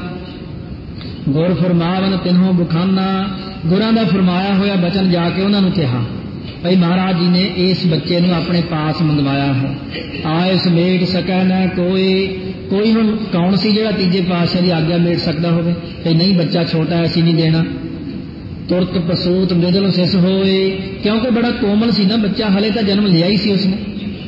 ਗੁਰ ਫਰਮਾਵਨ ਤਿਨਹੋਂ ਬੁਖਾਨਾ, ਗੁਰਾਂ ਦਾ ਫਰਮਾਇਆ ਹੋਇਆ ਬਚਨ ਜਾ ਕੇ ਉਹਨਾਂ ਨੂੰ ਕਿਹਾ। ਭਾਈ ਮਹਾਰਾਜ ਜੀ ਨੇ ਇਸ ਬੱਚੇ ਨੂੰ ਆਪਣੇ ਪਾਸ ਮੰਗਵਾਇਆ ਹੈ। ਆਏ ਸਮੇਟ ਸਕੈ ਨਾ ਕੋਈ, ਕੋਈ ਹੁਣ ਕੌਣ ਸੀ ਜਿਹੜਾ ਤੀਜੇ ਪਾਤਸ਼ਾਹ ਦੀ ਆਗਿਆ ਮੇਟ ਸਕਦਾ ਹੋਵੇ ਕਿ ਨਹੀਂ, ਬੱਚਾ ਛੋਟਾ ਹੈ, ਅਸੀਂ ਨਹੀਂ ਦੇਣਾ। ਤੁਰਤ ਪਸੂਤ ਮ੍ਰਿਦਲ ਸਿਸ ਹੋਏ, ਕਿਉਂਕਿ ਬੜਾ ਕੋਮਲ ਸੀ ਨਾ ਬੱਚਾ, ਹਲੇ ਤਾਂ ਜਨਮ ਲਿਆ ਹੀ ਸੀ ਉਸਨੇ।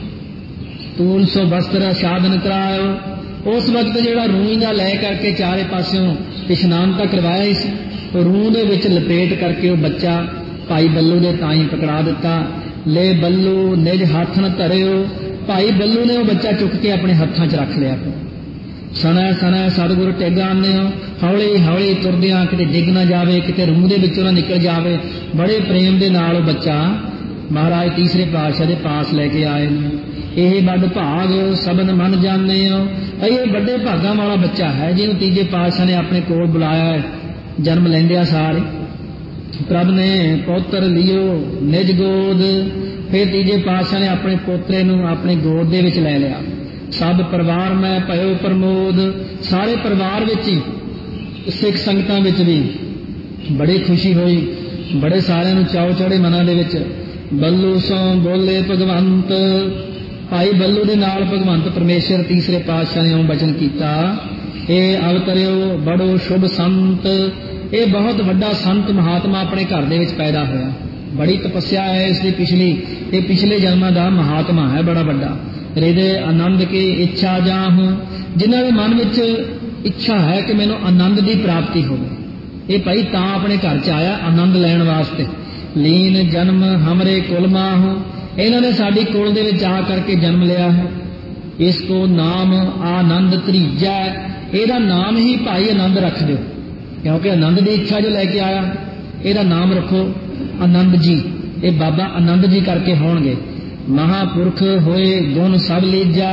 ਤੂਲ ਸੋ ਬਸਤਰ ਸਾਧਨ ਕਰਾਇਓ, ਉਸ ਵਕਤ ਜਿਹੜਾ ਰੂਈ ਦਾ ਲੈ ਕਰਕੇ ਚਾਰੇ ਪਾਸਿਓਂ ਇਸ਼ਨਾਨ ਤਾਂ ਕਰਵਾਇਆ ਹੀ ਸੀ, ਰੂਹ ਦੇ ਵਿੱਚ ਲਪੇਟ ਕਰਕੇ ਉਹ ਬੱਚਾ ਭਾਈ ਬੱਲੂ ਦੇ ਤਾਈਂ ਪਕੜਾ ਦਿੱਤਾ। ਲੈ ਬੱਲੂ ਨਿਜ ਹੱਥ ਨ ਧਰਿਓ, ਭਾਈ ਬੱਲੂ ਨੇ ਉਹ ਬੱਚਾ ਚੁੱਕ ਕੇ ਆਪਣੇ ਹੱਥਾਂ 'ਚ ਰੱਖ ਲਿਆ। ਸਨੈ ਸਨੈ ਸਤਿਗੁਰ ਟੇਗਾ ਆਨਿਓ, ਹੌਲੀ ਹੌਲੀ ਤੁਰਦਿਆਂ ਕਿਤੇ ਡਿੱਗ ਨਾ ਜਾਵੇ, ਕਿਤੇ ਰੂਹ ਦੇ ਵਿੱਚੋਂ ਨਾ ਨਿਕਲ ਜਾਵੇ। ਬੜੇ ਪ੍ਰੇਮ ਦੇ ਨਾਲ ਉਹ ਬੱਚਾ ਮਹਾਰਾਜ ਤੀਸਰੇ ਪਾਤਸ਼ਾਹ ਦੇ ਪਾਸ ਲੈ ਕੇ ਆਏ ਨੇ। ਇਹ ਵੱਡ ਭਾਗ ਸਬਨ ਮਨ ਜਾਣੇ ਹੋ, ਇਹ ਵੱਡੇ ਭਾਗਾਂ ਵਾਲਾ ਬੱਚਾ ਹੈ ਜਿਹਨੂੰ ਤੀਜੇ ਪਾਤਸ਼ਾਹ ਨੇ ਆਪਣੇ ਕੋਲ ਬੁਲਾਇਆ ਹੈ। ਜਨਮ ਲੈਂਦਿਆਂ ਸਾਰ ਪ੍ਰਭ ਨੇ ਪੋਤਰ ਲਿਓ ਨਿਜ ਗੋਦ, ਫਿਰ ਤੀਜੇ ਪਾਤਸ਼ਾਹ ਨੇ ਆਪਣੇ ਪੋਤਰੇ ਨੂੰ ਆਪਣੇ ਗੋਦ ਦੇ ਵਿੱਚ ਲੈ ਲਿਆ। ਸਭ ਪਰਿਵਾਰ ਮੈਂ ਭਇਓ ਪ੍ਰਮੋਦ, ਸਾਰੇ ਪਰਿਵਾਰ ਵਿੱਚ ਹੀ, ਸਿੱਖ ਸੰਗਤਾਂ ਵਿੱਚ ਵੀ ਬੜੀ ਖੁਸ਼ੀ ਹੋਈ, ਬੜੇ ਸਾਰਿਆਂ ਨੂੰ ਚਾਉ ਚੜੇ ਮਨਾਂ ਦੇ ਵਿੱਚ। ਬੱਲੂ ਸੋਂ ਬੋਲੇ ਭਗਵੰਤ, ਭਾਈ ਬੱਲੂ ਦੇ ਨਾਲ ਭਗਵੰਤ ਪਰਮੇਸ਼ਰ ਤੀਸਰੇ ਪਾਤਸ਼ਾਹ ਨੇ ਉਹ ਬਚਨ ਕੀਤਾ, ਇਹ ਅਵਤਰਿਓ ਬੜੋ ਸ਼ੁਭ ਸੰਤ, ਇਹ ਬਹੁਤ ਵੱਡਾ ਸੰਤ ਮਹਾਤਮਾ ਆਪਣੇ ਘਰ ਦੇ ਵਿੱਚ ਪੈਦਾ ਹੋਇਆ। ਬੜੀ ਤਪੱਸਿਆ ਹੈ ਇਸ ਦੀ ਪਿਛਲੀ, ਇਹ ਪਿਛਲੇ ਜਨਮਾਂ ਦਾ ਮਹਾਤਮਾ ਹੈ ਬੜਾ ਵੱਡਾ। ਹਿਰਦੇ ਆਨੰਦ ਕੀ ਇੱਛਾ ਜਾਹੂੰ, ਜਿਨ੍ਹਾਂ ਦੇ ਮਨ ਵਿੱਚ ਇੱਛਾ ਹੈ ਕਿ ਮੈਨੂੰ ਆਨੰਦ ਦੀ ਪ੍ਰਾਪਤੀ ਹੋਵੇ, ਇਹ ਭਾਈ ਤਾਂ ਆਪਣੇ ਘਰ 'ਚ ਆਇਆ ਆਨੰਦ ਲੈਣ ਵਾਸਤੇ। ਲੀਨ ਜਨਮ ਹਮਰੇ ਕੁਲ ਮਾਹੂ, ਇਹਨਾਂ ਨੇ ਸਾਡੀ ਕੁਲ ਦੇ ਵਿੱਚ ਆ ਕਰਕੇ ਜਨਮ ਲਿਆ ਹੈ। ਇਸ ਕੋ ਨਾਮ ਆਨੰਦ ਤ੍ਰੀਜਾ, ਇਹਦਾ ਨਾਮ ਹੀ ਭਾਈ ਆਨੰਦ ਰੱਖ ਦਿਓ, ਕਿਉਂਕਿ ਆਨੰਦ ਦੀ ਇੱਛਾ ਜੋ ਲੈ ਕੇ ਆਇਆ, ਇਹਦਾ ਨਾਮ ਰੱਖੋ ਆਨੰਦ ਜੀ। ਇਹ ਬਾਬਾ ਆਨੰਦ ਜੀ ਕਰਕੇ ਹੋਣਗੇ। ਮਹਾਂਪੁਰਖ ਹੋਏ ਗੁਣ ਸਭ ਲੀਜਾ,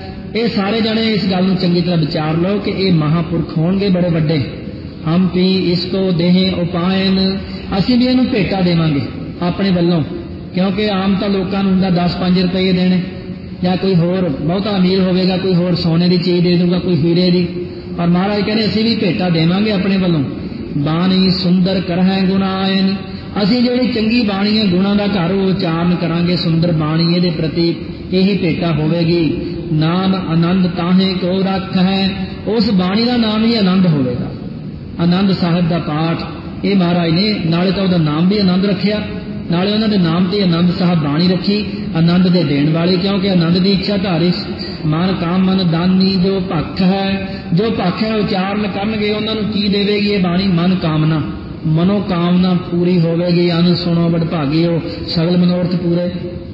ਇਹ ਸਾਰੇ ਜਣੇ ਇਸ ਗੱਲ ਨੂੰ ਚੰਗੀ ਤਰ੍ਹਾਂ ਵਿਚਾਰ ਲਓ ਕਿ ਇਹ ਮਹਾਂਪੁਰਖ ਹੋਣਗੇ ਬੜੇ ਵੱਡੇ। ਹਮ ਪੀ ਇਸ ਕੋ ਦੇਹੇ ਉਪਾਇਨ, ਅਸੀਂ ਵੀ ਇਹਨੂੰ ਭੇਟਾ ਦੇਵਾਂਗੇ ਆਪਣੇ ਵੱਲੋਂ, ਕਿਉਂਕਿ ਆਮ ਤਾਂ ਲੋਕਾਂ ਨੂੰ ਹੁੰਦਾ ਦਸ ਪੰਜ ਰੁਪਏ ਦੇਣੇ, ਜਾਂ ਕੋਈ ਹੋਰ ਬਹੁਤਾ ਅਮੀਰ ਹੋਵੇਗਾ ਕੋਈ ਹੋਰ ਸੋਨੇ ਦੀ ਚੀਜ਼ ਦੇ ਦੂਗਾ, ਕੋਈ ਹੀਰੇ ਦੀ, ਔਰ ਮਹਾਰਾਜ ਕਹਿੰਦੇ ਅਸੀਂ ਵੀ ਭੇਟਾ ਦੇਵਾਂਗੇ ਆਪਣੇ ਵੱਲੋਂ। ਬਾਣੀ ਸੁੰਦਰ ਕਰਹਿ ਗੁਣਾਇਨ, ਅਸੀਂ ਜਿਹੜੀ ਚੰਗੀ ਬਾਣੀ ਹੈ ਗੁਣਾਂ ਦਾ ਘਰ ਉਹ ਉਚਾਰਨ ਕਰਾਂਗੇ, ਸੁੰਦਰ ਬਾਣੀ ਇਹਦੇ ਪ੍ਰਤੀ ਇਹੀ ਭੇਟਾ ਹੋਵੇਗੀ। ਨਾਮ ਆਨੰਦ ਤਾਹੇ ਕੋ ਰੱਖ ਹੈ, ਉਸ ਬਾਣੀ ਦਾ ਨਾਮ ਹੀ ਆਨੰਦ ਹੋਵੇਗਾ। ਆਨੰਦ ਸਾਹਿਬ ਦਾ ਪਾਠ, ਇਹ ਮਹਾਰਾਜ ਨੇ ਨਾਲੇ ਤਾਂ ਉਹਦਾ ਨਾਮ ਵੀ ਆਨੰਦ ਰੱਖਿਆ, ਨਾਲੇ ਉਹਨਾਂ ਦੇ ਨਾਮ ਤੇ ਆਨੰਦ ਸਾਹਿਬ ਬਾਣੀ ਰੱਖੀ, ਆਨੰਦ ਦੇ ਦੇਣ ਵਾਲੀ, ਕਿਉਂਕਿ ਆਨੰਦ ਦੀ ਇੱਛਾ ਧਾਰੀ। ਮਨ ਕਾਮ ਮਨ ਦਾਨੀ, ਜੋ ਭੱਖ ਹੈ, ਜੋ ਭੱਖ ਹੈ ਉਚਾਰਨ ਕਰਨਗੇ ਉਹਨਾਂ ਨੂੰ ਕੀ ਦੇਵੇਗੀ ਇਹ ਬਾਣੀ? ਮਨ ਕਾਮਨਾ, ਮਨੋ ਕਾਮਨਾ ਪੂਰੀ ਹੋਵੇਗੀ। ਅਨ ਸੁਣੋ ਵਡਭਾਗਿਓ, ਸਗਲ ਮਨੋਰਥ ਪੂਰੇ।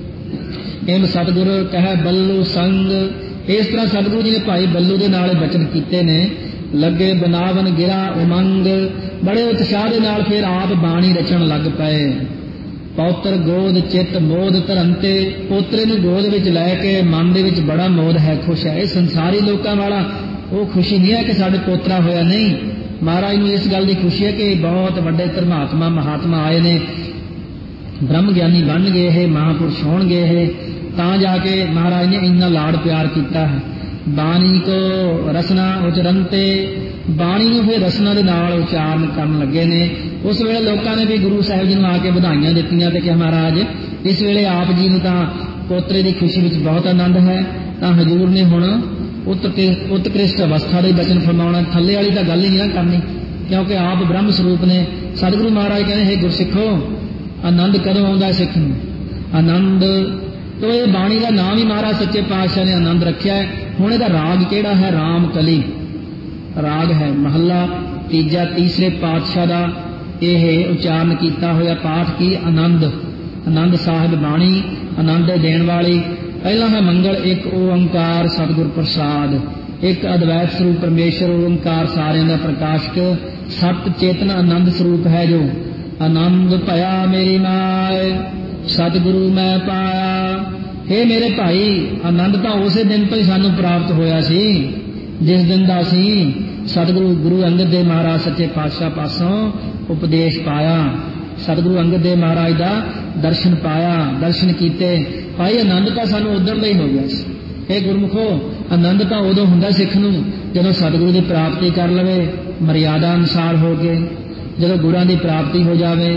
ਇਮ ਸਤਿਗੁਰ ਕਹਿ ਬੱਲੂ ਸੰਗ, ਇਸ ਤਰ੍ਹਾਂ ਸਤਿਗੁਰੂ ਜੀ ਨੇ ਭਾਈ ਬੱਲੂ ਦੇ ਨਾਲ ਬਚਨ ਕੀਤੇ ਨੇ। ਲੱਗੇ ਬਨਾਵਨ ਗਿਰਾ ਉਮੰਗ, ਬੜੇ ਉਤਸ਼ਾਹ ਦੇ ਨਾਲ ਫਿਰ ਆਪ ਬਾਣੀ ਰਚਣ ਲੱਗ ਪਏ। ਪੌਤਰ ਗੋਦ ਚਿੱਤ ਮੋਦ ਧਰੰਤੇ, ਪੋਤਰੇ ਨੂੰ ਗੋਦ ਵਿੱਚ ਲੈ ਕੇ ਮਨ ਦੇ ਵਿੱਚ ਬੜਾ ਮੋਦ ਹੈ, ਖੁਸ਼ ਹੈ। ਇਹ ਸੰਸਾਰੀ ਲੋਕਾਂ ਵਾਲਾ ਉਹ ਖੁਸ਼ੀ ਨਹੀਂ ਹੈ ਕਿ ਸਾਡੇ ਪੋਤਰਾ ਹੋਇਆ, ਨਹੀਂ। ਮਹਾਰਾਜ ਨੂੰ ਇਸ ਗੱਲ ਦੀ ਖੁਸ਼ੀ ਹੈ ਕਿ ਬਹੁਤ ਵੱਡੇ ਧਰਮਾਤਮਾ ਮਹਾਤਮਾ ਆਏ ਨੇ, ਬ੍ਰਹਮ ਗਿਆਨੀ ਬਣ ਗਏ, ਇਹ ਮਹਾਂਪੁਰਸ਼ ਹੋਣਗੇ ਇਹ, ਤਾਂ ਜਾ ਕੇ ਮਹਾਰਾਜ ਨੇ ਇੰਨਾ ਲਾਡ ਪਿਆਰ ਕੀਤਾ ਹੈ। ਬਾਣੀ ਕੋ ਰਸਨਾ ਉਚਰੰਤੇ, ਬਾਣੀ ਨੂੰ ਫਿਰ ਰਸਨਾ ਦੇ ਨਾਲ ਉਚਾਰਨ ਕਰਨ ਲੱਗੇ ਨੇ। ਉਸ ਵੇਲੇ ਲੋਕਾਂ ਨੇ ਵੀ ਗੁਰੂ ਸਾਹਿਬ ਜੀ ਨੂੰ ਆ ਕੇ ਵਧਾਈਆਂ ਦਿੱਤੀਆਂ ਤੇ ਕਿਹਾ ਮਹਾਰਾਜ ਇਸ ਵੇਲੇ ਆਪ ਜੀ ਨੂੰ ਤਾਂ ਪੋਤਰੇ ਦੀ ਖੁਸ਼ੀ ਵਿੱਚ ਬਹੁਤ ਆਨੰਦ ਹੈ, ਤਾਂ ਹਜ਼ੂਰ ਨੇ ਹੁਣ ਉਤਕ੍ਰਿਸ਼ਟ ਅਵਸਥਾ ਦੇ ਬਚਨ ਫਰਮਾਉਣਾ। ਥੱਲੇ ਵਾਲੀ ਤਾਂ ਗੱਲ ਹੀ ਨਹੀਂ ਨਾ ਕਰਨੀ, ਕਿਉਂਕਿ ਆਪ ਬ੍ਰਹਮ ਸਰੂਪ ਨੇ। ਸਤਿਗੁਰੂ ਮਹਾਰਾਜ ਕਹਿੰਦੇ ਹੈ ਗੁਰਸਿੱਖੋ, ਆਨੰਦ ਕਦੋਂ ਆਉਂਦਾ ਸਿੱਖ ਨੂੰ? ਆਨੰਦ ਤੋ ਇਹ ਬਾਣੀ ਦਾ ਨਾਮ ਹੀ ਮਹਾਰਾਜ ਸੱਚੇ ਪਾਤਸ਼ਾਹ ਨੇ ਆਨੰਦ ਰੱਖਿਆ ਹੈ। ਹੁਣ ਇਹਦਾ ਰਾਗ ਕਿਹੜਾ ਹੈ? ਰਾਮ ਕਲੀ ਰਾਗ ਹੈ, ਮਹੱਲਾ ਤੀਜਾ, ਤੀਸਰੇ ਪਾਤਸ਼ਾਹ ਦਾ ਇਹ ਉਚਾਰਨ ਕੀਤਾ ਹੋਇਆ ਪਾਠ ਕੀ? ਆਨੰਦ। ਆਨੰਦ ਸਾਹਿਬ ਬਾਣੀ ਆਨੰਦ ਦੇਣ ਵਾਲੀ। ਪਹਿਲਾ ਹੈ ਮੰਗਲ ਇੱਕ ਓੰਕਾਰ ਸਤਿਗੁਰ ਪ੍ਰਸਾਦ, ਇੱਕ ਅਦਵੈਤ ਸਰੂਪ ਪਰਮੇਸ਼ਰ ਓੰਕਾਰ ਸਾਰਿਆਂ ਦਾ ਪ੍ਰਕਾਸ਼ਕ ਸਤ ਚੇਤਨ ਆਨੰਦ ਸਰੂਪ ਹੈ। ਜੋ ਆਨੰਦ ਭਇਆ ਮੇਰੀ ਮਾਏ ਸਤਿਗੁਰੂ ਮੈਂ ਪਾਇਆ। ਹੇ ਮੇਰੇ ਭਾਈ, ਆਨੰਦ ਤਾਂ ਉਸੇ ਦਿਨ ਤੋਂ ਹੀ ਸਾਨੂੰ ਪ੍ਰਾਪਤ ਹੋਇਆ ਸੀ ਜਿਸ ਦਿਨ ਦਾ ਅਸੀਂ ਸਤਿਗੁਰੂ ਗੁਰੂ ਅੰਗਦ ਦੇਵ ਮਹਾਰਾਜ ਸੱਚੇ ਪਾਤਸ਼ਾਹ ਪਾਸੋਂ ਉਪਦੇਸ਼ ਪਾਇਆ, ਸਤਿਗੁਰੂ ਅੰਗਦ ਦੇਵ ਮਹਾਰਾਜ ਦਾ ਦਰਸ਼ਨ ਪਾਇਆ, ਦਰਸ਼ਨ ਕੀਤੇ। ਭਾਈ ਆਨੰਦ ਤਾਂ ਸਾਨੂੰ ਉਦੋਂ ਦਾ ਹੀ ਹੋ ਗਿਆ ਸੀ। ਇਹ ਗੁਰਮੁਖੋ, ਆਨੰਦ ਤਾਂ ਉਦੋਂ ਹੁੰਦਾ ਸਿੱਖ ਨੂੰ ਜਦੋਂ ਸਤਿਗੁਰੂ ਦੀ ਪ੍ਰਾਪਤੀ ਕਰ ਲਵੇ, ਮਰਿਆਦਾ ਅਨੁਸਾਰ ਹੋ ਕੇ, ਜਦੋਂ ਗੁਰਾਂ ਦੀ ਪ੍ਰਾਪਤੀ ਹੋ ਜਾਵੇ।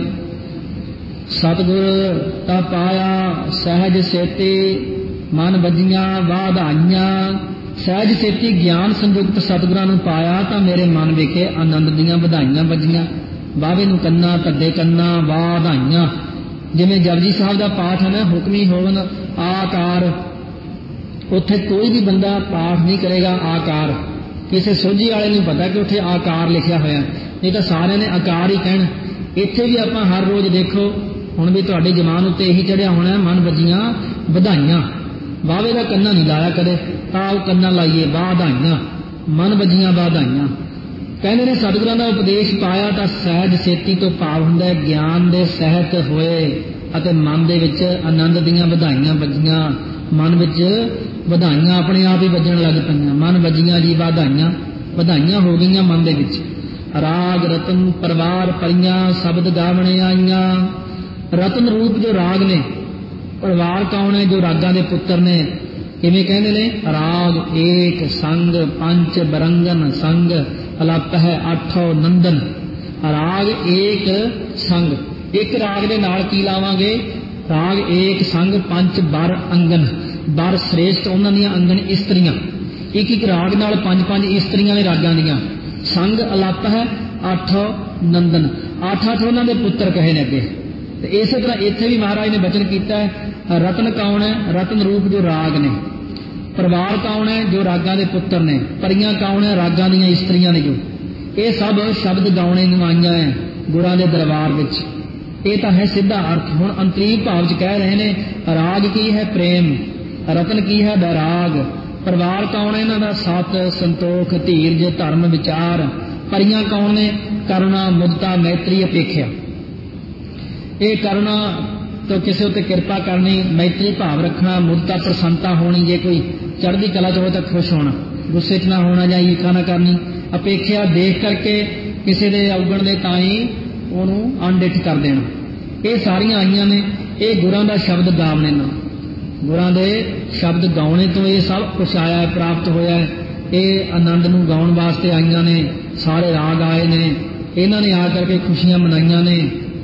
ਸਤਿਗੁਰ ਤਾਂ ਪਾਇਆ ਸਹਿਜ ਸੇਤੀ ਮਨ ਵੱਜੀਆਂ ਵਾਧਾਈਆਂ। ਸਹਿਜ ਸੇਤੀ ਗਿਆਨ ਸੰਯੁਕਤ ਸਤਿਗੁਰਾਂ ਨੂੰ ਪਾਇਆ ਤਾਂ ਮੇਰੇ ਮਨ ਵਿਖੇ ਆਨੰਦ ਦੀਆਂ ਵਧਾਈਆਂ ਵੱਜੀਆਂ। ਵਾਵੇ ਨੂੰ ਕੰਨਾ ਧੱਦੇ ਕੰਨਾ ਵਾਧਾਈਆਂ। ਜਿਵੇਂ ਜਪਜੀ ਸਾਹਿਬ ਦਾ ਪਾਠ ਹੈ ਨਾ, ਹੁਕਮੀ ਹੋਵਨ ਆਕਾਰ, ਉੱਥੇ ਕੋਈ ਵੀ ਬੰਦਾ ਪਾਠ ਨਹੀਂ ਕਰੇਗਾ ਆਕਾਰ। ਕਿਸੇ ਸੋਝੀ ਵਾਲੇ ਨੂੰ ਪਤਾ ਕਿ ਉੱਥੇ ਆਕਾਰ ਲਿਖਿਆ ਹੋਇਆ, ਨਹੀਂ ਤਾਂ ਸਾਰਿਆਂ ਨੇ ਆਕਾਰ ਹੀ ਕਹਿਣ। ਇੱਥੇ ਵੀ ਆਪਾਂ ਹਰ ਰੋਜ਼ ਦੇਖੋ, ਹੁਣ ਵੀ ਤੁਹਾਡੀ ਜ਼ਬਾਨ ਉੱਤੇ ਇਹੀ ਚੜਿਆ ਹੋਣਾ, ਮਨ ਵੱਜੀਆਂ ਵਧਾਈਆਂ। ਵਾਵੇ ਦਾ ਕੰਨਾ ਨਹੀਂ ਲਾਇਆ ਕਦੇ, ਤਾਂ ਉਹ ਕੰਨਾ ਲਾਈਏ ਵਧਾਈਆਂ, ਮਨ ਵੱਜੀਆਂ ਵਧਾਈਆਂ। ਕਹਿੰਦੇ ਨੇ ਸਤਿਗੁਰਾਂ ਦਾ ਉਪਦੇਸ਼ ਪਾਇਆ ਤਾਂ ਸਹਿਜ ਸੇਤੀ ਤੋਂ ਭਾਵ ਹੁੰਦਾ ਗਿਆਨ ਦੇ ਸਹਿਤ ਹੋਏ ਅਤੇ ਮਨ ਦੇ ਵਿੱਚ ਆਨੰਦ ਦੀਆਂ ਵਧਾਈਆਂ ਵੱਜੀਆਂ। ਮਨ ਵਿੱਚ ਵਧਾਈਆਂ ਆਪਣੇ ਆਪ ਹੀ ਵੱਜਣ ਲੱਗ ਪਈਆਂ। ਮਨ ਵੱਜੀਆਂ ਜੀ ਵਧਾਈਆਂ, ਵਧਾਈਆਂ ਹੋ ਗਈਆਂ ਮਨ ਦੇ ਵਿੱਚ। ਰਾਗ ਰਤਨ ਪਰਿਵਾਰ ਪਰੀਆਂ ਸ਼ਬਦ ਗਾਵਣੇ ਆਈਆਂ। ਰਤਨ ਰੂਪ ਜੋ ਰਾਗ ਨੇ, ਪਰਿਵਾਰ ਕੌਣ ਹੈ? ਜੋ ਰਾਗਾਂ ਦੇ ਪੁੱਤਰ ਨੇ। ਕਿਵੇਂ ਕਹਿੰਦੇ ਨੇ? ਰਾਗ ਏਕ ਸੰਗ ਪੰਚ ਬਰੰਗਨ ਸੰਗ ਅਲੱਪ ਹੈ ਆਠੋ ਨੰਦਨ। ਰਾਗ ਏਕ ਸੰਗ, ਇੱਕ ਰਾਗ ਦੇ ਨਾਲ ਕੀ ਲਾਵਾਂਗੇ? ਰਾਗ ਏਕ ਸੰਗ ਪੰਚ ਬਰ ਅੰਗਨ। ਬਰ ਸ੍ਰੇਸ਼ਟ ਉਹਨਾਂ ਦੀਆਂ, ਅੰਗਨ ਇਸਤਰੀਆਂ। ਇੱਕ ਇੱਕ ਰਾਗ ਨਾਲ ਪੰਜ ਪੰਜ ਇਸਤਰੀਆਂ ਨੇ ਰਾਗਾਂ ਦੀਆਂ। ਸੰਗ ਅਲੱਪ ਹੈ ਅੱਠ ਨੰਦਨ, ਅੱਠ ਅੱਠ ਉਹਨਾਂ ਦੇ ਪੁੱਤਰ ਕਹੇ ਨੇ ਅੱਗੇ। ਤੇ ਇਸੇ ਤਰ੍ਹਾਂ ਇੱਥੇ ਵੀ ਮਹਾਰਾਜ ਨੇ ਬਚਨ ਕੀਤਾ ਹੈ। ਰਤਨ ਕੌਣ ਹੈ? ਰਤਨ ਰੂਪ ਜੋ ਰਾਗ ਨੇ। ਪਰਿਵਾਰ ਕੌਣ ਹੈ? ਜੋ ਰਾਗਾਂ ਦੇ ਪੁੱਤਰ ਨੇ। ਪਰੀਆਂ ਕੌਣ ਹੈ? ਰਾਗਾਂ ਦੀਆਂ ਇਸਤਰੀਆਂ ਨੇ। ਜੋ ਇਹ ਸਭ ਸ਼ਬਦ ਗਾਉਣੇ ਨੂੰ ਆਈਆਂ ਹੈ ਗੁਰਾਂ ਦੇ ਦਰਬਾਰ ਵਿੱਚ। ਇਹ ਤਾਂ ਹੈ ਸਿੱਧਾ ਅਰਥ। ਹੁਣ ਅੰਤਰੀਵ ਭਾਵ ਚ ਕਹਿ ਰਹੇ ਨੇ ਰਾਗ ਕੀ ਹੈ? ਪ੍ਰੇਮ। ਰਤਨ ਕੀ ਹੈ? ਬੈਰਾਗ। ਪਰਿਵਾਰ ਕੌਣ ਹੈ ਇਹਨਾਂ ਦਾ? ਸਤ ਸੰਤੋਖ ਧੀਰਜ ਧਰਮ ਵਿਚਾਰ। ਪਰੀਆਂ ਕੌਣ ਨੇ? ਕਰੁਣਾ ਮੁਦਤਾ ਮੈਤਰੀ ਅਪੇਖਿਆ। ਇਹ ਕਰੁਣਾ ਤੋਂ ਕਿਸੇ ਉੱਤੇ ਕਿਰਪਾ ਕਰਨੀ, ਮੈਤਰੀ ਭਾਵ ਰੱਖਣਾ, ਮੁਦਤਾ ਪ੍ਰਸੰਨਤਾ ਹੋਣੀ। ਜੇ ਕੋਈ ਚੜ੍ਹਦੀ ਕਲਾ ਚ ਹੋਵੇ ਤਾਂ ਖੁਸ਼ ਹੋਣਾ, ਗੁੱਸੇ ਚ ਨਾ ਹੋਣਾ ਜਾਂ ਈਰਖਾ ਨਾ ਕਰਨੀ। ਅਪੇਖਿਆ ਦੇਖ ਕਰਕੇ ਕਿਸੇ ਦੇ ਔਗਣ ਦੇ ਤਾਂ ਹੀ ਉਹਨੂੰ ਅਣਡਿੱਠ ਕਰ ਦੇਣਾ। ਇਹ ਸਾਰੀਆਂ ਆਈਆਂ ਨੇ। ਇਹ ਗੁਰਾਂ ਦਾ ਸ਼ਬਦ ਗਾਵਣੇ ਨਾਲ, ਗੁਰਾਂ ਦੇ ਸ਼ਬਦ ਗਾਉਣੇ ਤੋਂ ਇਹ ਸਭ ਕੁਛ ਆਇਆ, ਪ੍ਰਾਪਤ ਹੋਇਆ। ਇਹ ਆਨੰਦ ਨੂੰ ਗਾਉਣ ਵਾਸਤੇ ਆਈਆਂ ਨੇ। ਸਾਰੇ ਰਾਗ ਆਏ ਨੇ, ਇਹਨਾਂ ਨੇ ਆ ਕਰਕੇ ਖੁਸ਼ੀਆਂ ਮਨਾਈਆਂ ਨੇ।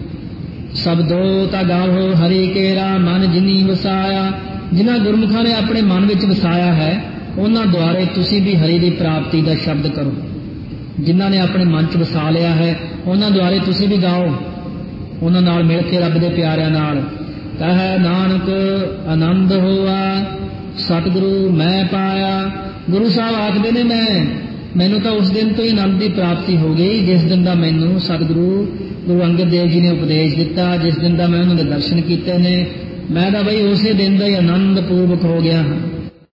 ਸ਼ਬਦੋ ਤਾਂ ਗਾਵੋ ਹਰੀ ਕੇਰਾ ਮਨ ਜਿਨੀ ਵਸਾਇਆ। ਜਿਨ੍ਹਾਂ ਗੁਰਮੁਖਾਂ ਨੇ ਆਪਣੇ ਮਨ ਵਿੱਚ ਵਸਾਇਆ ਹੈ ਉਹਨਾਂ ਦੁਆਰੇ ਤੁਸੀਂ ਵੀ ਹਰੀ ਦੀ ਪ੍ਰਾਪਤੀ ਦਾ ਸ਼ਬਦ ਕਰੋ। ਜਿਨ੍ਹਾਂ ਨੇ ਆਪਣੇ ਮਨ ਚ ਵਸਾ ਲਿਆ ਹੈ ਉਹਨਾਂ ਦੁਆਰੇ ਤੁਸੀਂ ਵੀ ਗਾਓ, ਉਹਨਾਂ ਨਾਲ ਮਿਲ ਕੇ ਰੱਬ ਦੇ ਪਿਆਰਿਆਂ ਨਾਲ। ਕਹੈ ਨਾਨਕ ਆਨੰਦ ਹੋਆ ਸਤਿਗੁਰੂ ਮੈਂ ਪਾਇਆ। ਗੁਰੂ ਸਾਹਿਬ ਆਖਦੇ ਨੇ ਮੈਂ ਮੈਨੂੰ ਤਾਂ ਉਸ ਦਿਨ ਤੋਂ ਹੀ ਆਨੰਦ ਦੀ ਪ੍ਰਾਪਤੀ ਹੋ ਗਈ ਜਿਸ ਦਿਨ ਦਾ ਮੈਨੂੰ ਸਤਿਗੁਰੂ ਗੁਰੂ ਅੰਗਦ ਦੇਵ ਜੀ ਨੇ ਉਪਦੇਸ਼ ਦਿੱਤਾ, ਜਿਸ ਦਿਨ ਦਾ ਮੈਂ ਉਹਨਾਂ ਦੇ ਦਰਸ਼ਨ ਕੀਤੇ ਨੇ। ਮੈਂ ਤਾਂ ਬਈ ਉਸੇ ਦਿਨ ਦਾ ਹੀ ਆਨੰਦ ਪੂਰਵਕ ਹੋ ਗਿਆ ਹਾਂ।